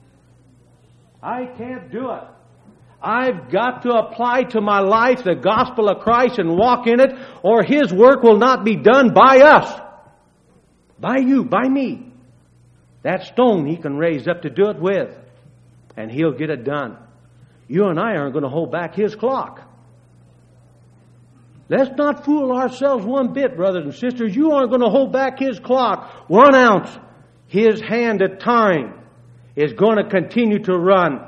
S3: I can't do it. I've got to apply to my life the gospel of Christ and walk in it, or His work will not be done by us. By you, by me. That stone He can raise up to do it with, and He'll get it done. You and I aren't going to hold back His clock. Let's not fool ourselves one bit, brothers and sisters. You aren't going to hold back His clock one ounce. His hand of time is going to continue to run.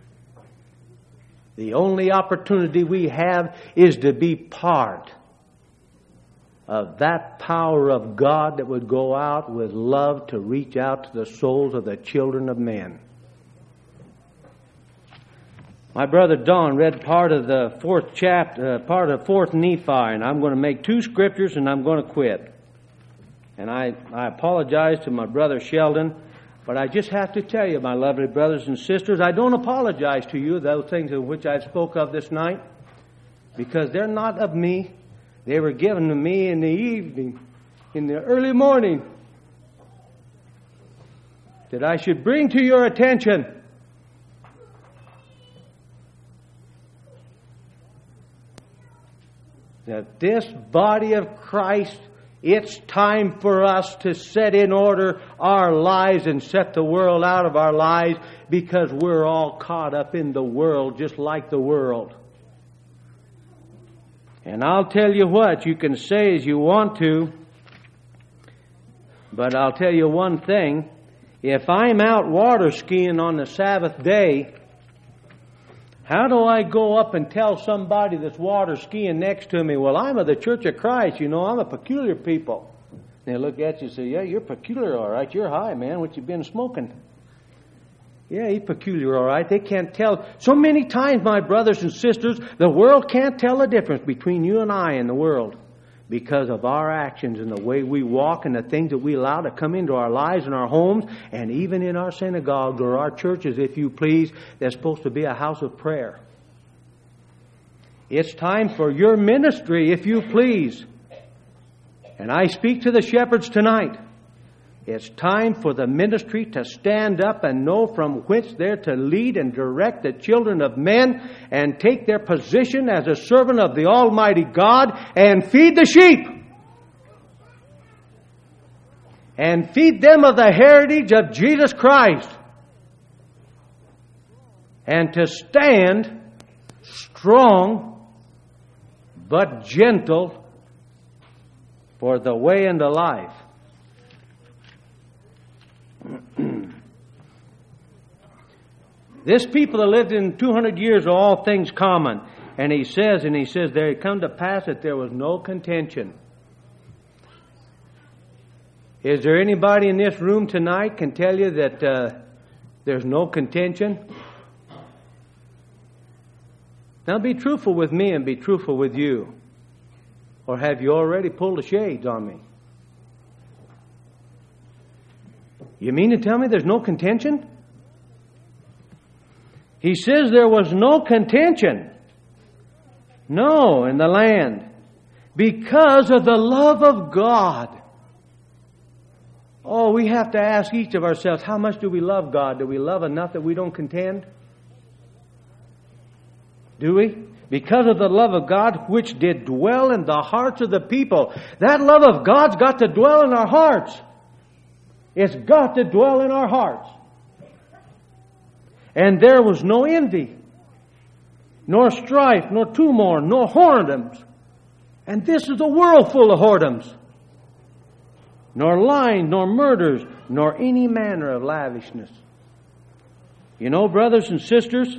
S3: The only opportunity we have is to be part of that power of God that would go out with love to reach out to the souls of the children of men. My brother Don read part of the fourth chapter, uh, part of fourth Nephi, and I'm going to make two scriptures and I'm going to quit. And I, I apologize to my brother Sheldon, but I just have to tell you, my lovely brothers and sisters, I don't apologize to you, those things of which I spoke of this night, because they're not of me. They were given to me in the evening, in the early morning, that I should bring to your attention. That this body of Christ, it's time for us to set in order our lives and set the world out of our lives, because we're all caught up in the world just like the world. And I'll tell you what, you can say as you want to, but I'll tell you one thing. If I'm out water skiing on the Sabbath day, how do I go up and tell somebody that's water skiing next to me, well, I'm of the Church of Christ, you know, I'm a peculiar people. And they look at you and say, yeah, you're peculiar, all right. You're high, man. What you been smoking? Yeah, he's peculiar, all right. They can't tell. So many times, my brothers and sisters, the world can't tell the difference between you and I and the world, because of our actions and the way we walk and the things that we allow to come into our lives and our homes, and even in our synagogues or our churches, if you please. They're supposed to be a house of prayer. It's time for your ministry, if you please. And I speak to the shepherds tonight. It's time for the ministry to stand up and know from whence they're to lead and direct the children of men, and take their position as a servant of the Almighty God and feed the sheep. And feed them of the heritage of Jesus Christ. And to stand strong but gentle for the way and the life. This people that lived in two hundred years are all things common. And he says, and he says, there it come to pass that there was no contention. Is there anybody in this room tonight can tell you that uh, there's no contention? Now be truthful with me and be truthful with you. Or have you already pulled the shades on me? You mean to tell me there's no contention? He says there was no contention. No, in the land. Because of the love of God. Oh, we have to ask each of ourselves, how much do we love God? Do we love enough that we don't contend? Do we? Because of the love of God which did dwell in the hearts of the people. That love of God's got to dwell in our hearts. It's got to dwell in our hearts. And there was no envy, nor strife, nor tumor, nor whoredoms. And this is a world full of whoredoms. Nor lying, nor murders, nor any manner of lavishness. You know, brothers and sisters,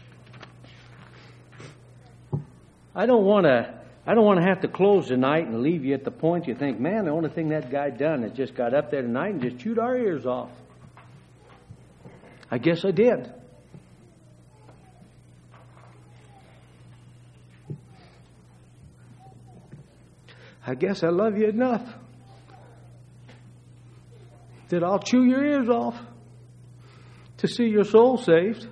S3: I don't want to I don't want to have to close tonight and leave you at the point you think, man, the only thing that guy done is just got up there tonight and just chewed our ears off. I guess I did. I guess I love you enough that I'll chew your ears off to see your soul saved.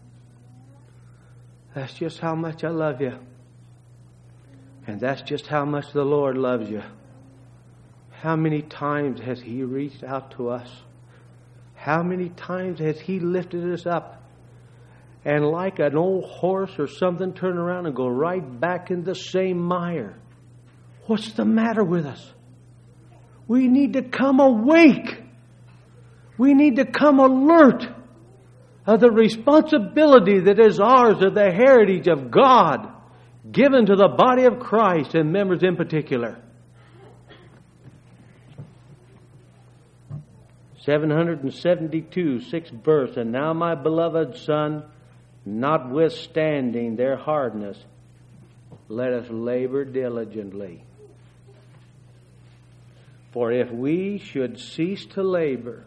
S3: That's just how much I love you. And that's just how much the Lord loves you. How many times has He reached out to us? How many times has He lifted us up? And like an old horse or something, turn around and go right back in the same mire. What's the matter with us? We need to come awake. We need to come alert of the responsibility that is ours, of the heritage of God given to the body of Christ and members in particular. seven seventy-two, sixth verse. And now, my beloved Son, notwithstanding their hardness, let us labor diligently. For if we should cease to labor,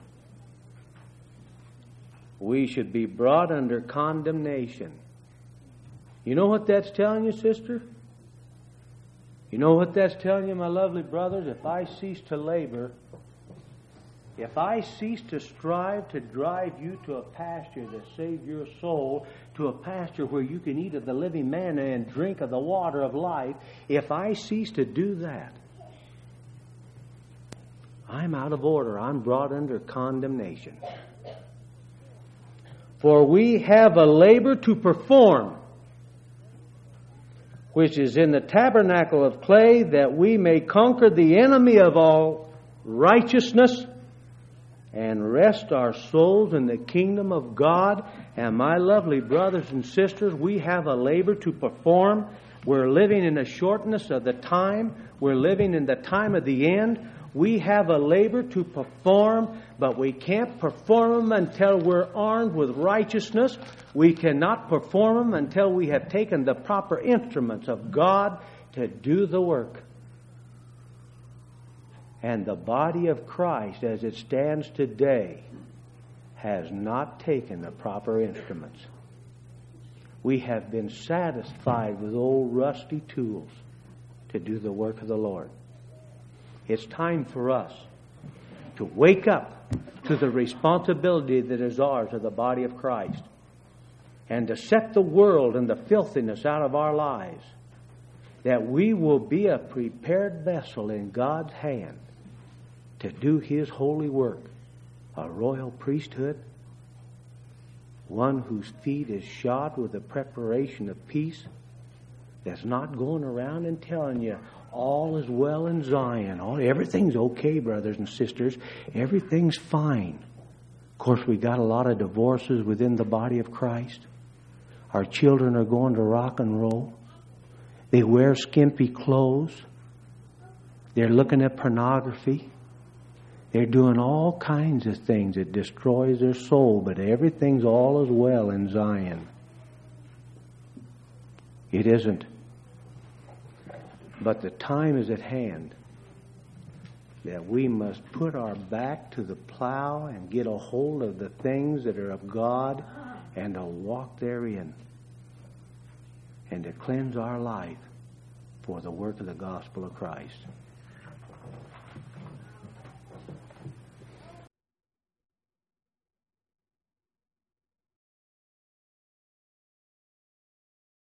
S3: we should be brought under condemnation. You know what that's telling you, sister? You know what that's telling you, my lovely brothers? If I cease to labor, if I cease to strive to drive you to a pasture to save your soul, to a pasture where you can eat of the living manna and drink of the water of life, if I cease to do that, I'm out of order. I'm brought under condemnation. For we have a labor to perform, which is in the tabernacle of clay, that we may conquer the enemy of all righteousness and rest our souls in the kingdom of God. And my lovely brothers and sisters, we have a labor to perform. We're living in the shortness of the time. We're living in the time of the end. We have a labor to perform, but we can't perform them until we're armed with righteousness. We cannot perform them until we have taken the proper instruments of God to do the work. And the body of Christ, as it stands today, has not taken the proper instruments. We have been satisfied with old rusty tools to do the work of the Lord. It's time for us to wake up to the responsibility that is ours of the body of Christ, and to set the world and the filthiness out of our lives, that we will be a prepared vessel in God's hand to do His holy work, a royal priesthood, one whose feet is shod with the preparation of peace, that's not going around and telling you all is well in Zion. All, everything's okay, brothers and sisters. Everything's fine. Of course, we got a lot of divorces within the body of Christ. Our children are going to rock and roll. They wear skimpy clothes. They're looking at pornography. They're doing all kinds of things that destroys their soul, but everything's all as well in Zion. It isn't. But the time is at hand that we must put our back to the plow and get a hold of the things that are of God and to walk therein and to cleanse our life for the work of the gospel of Christ.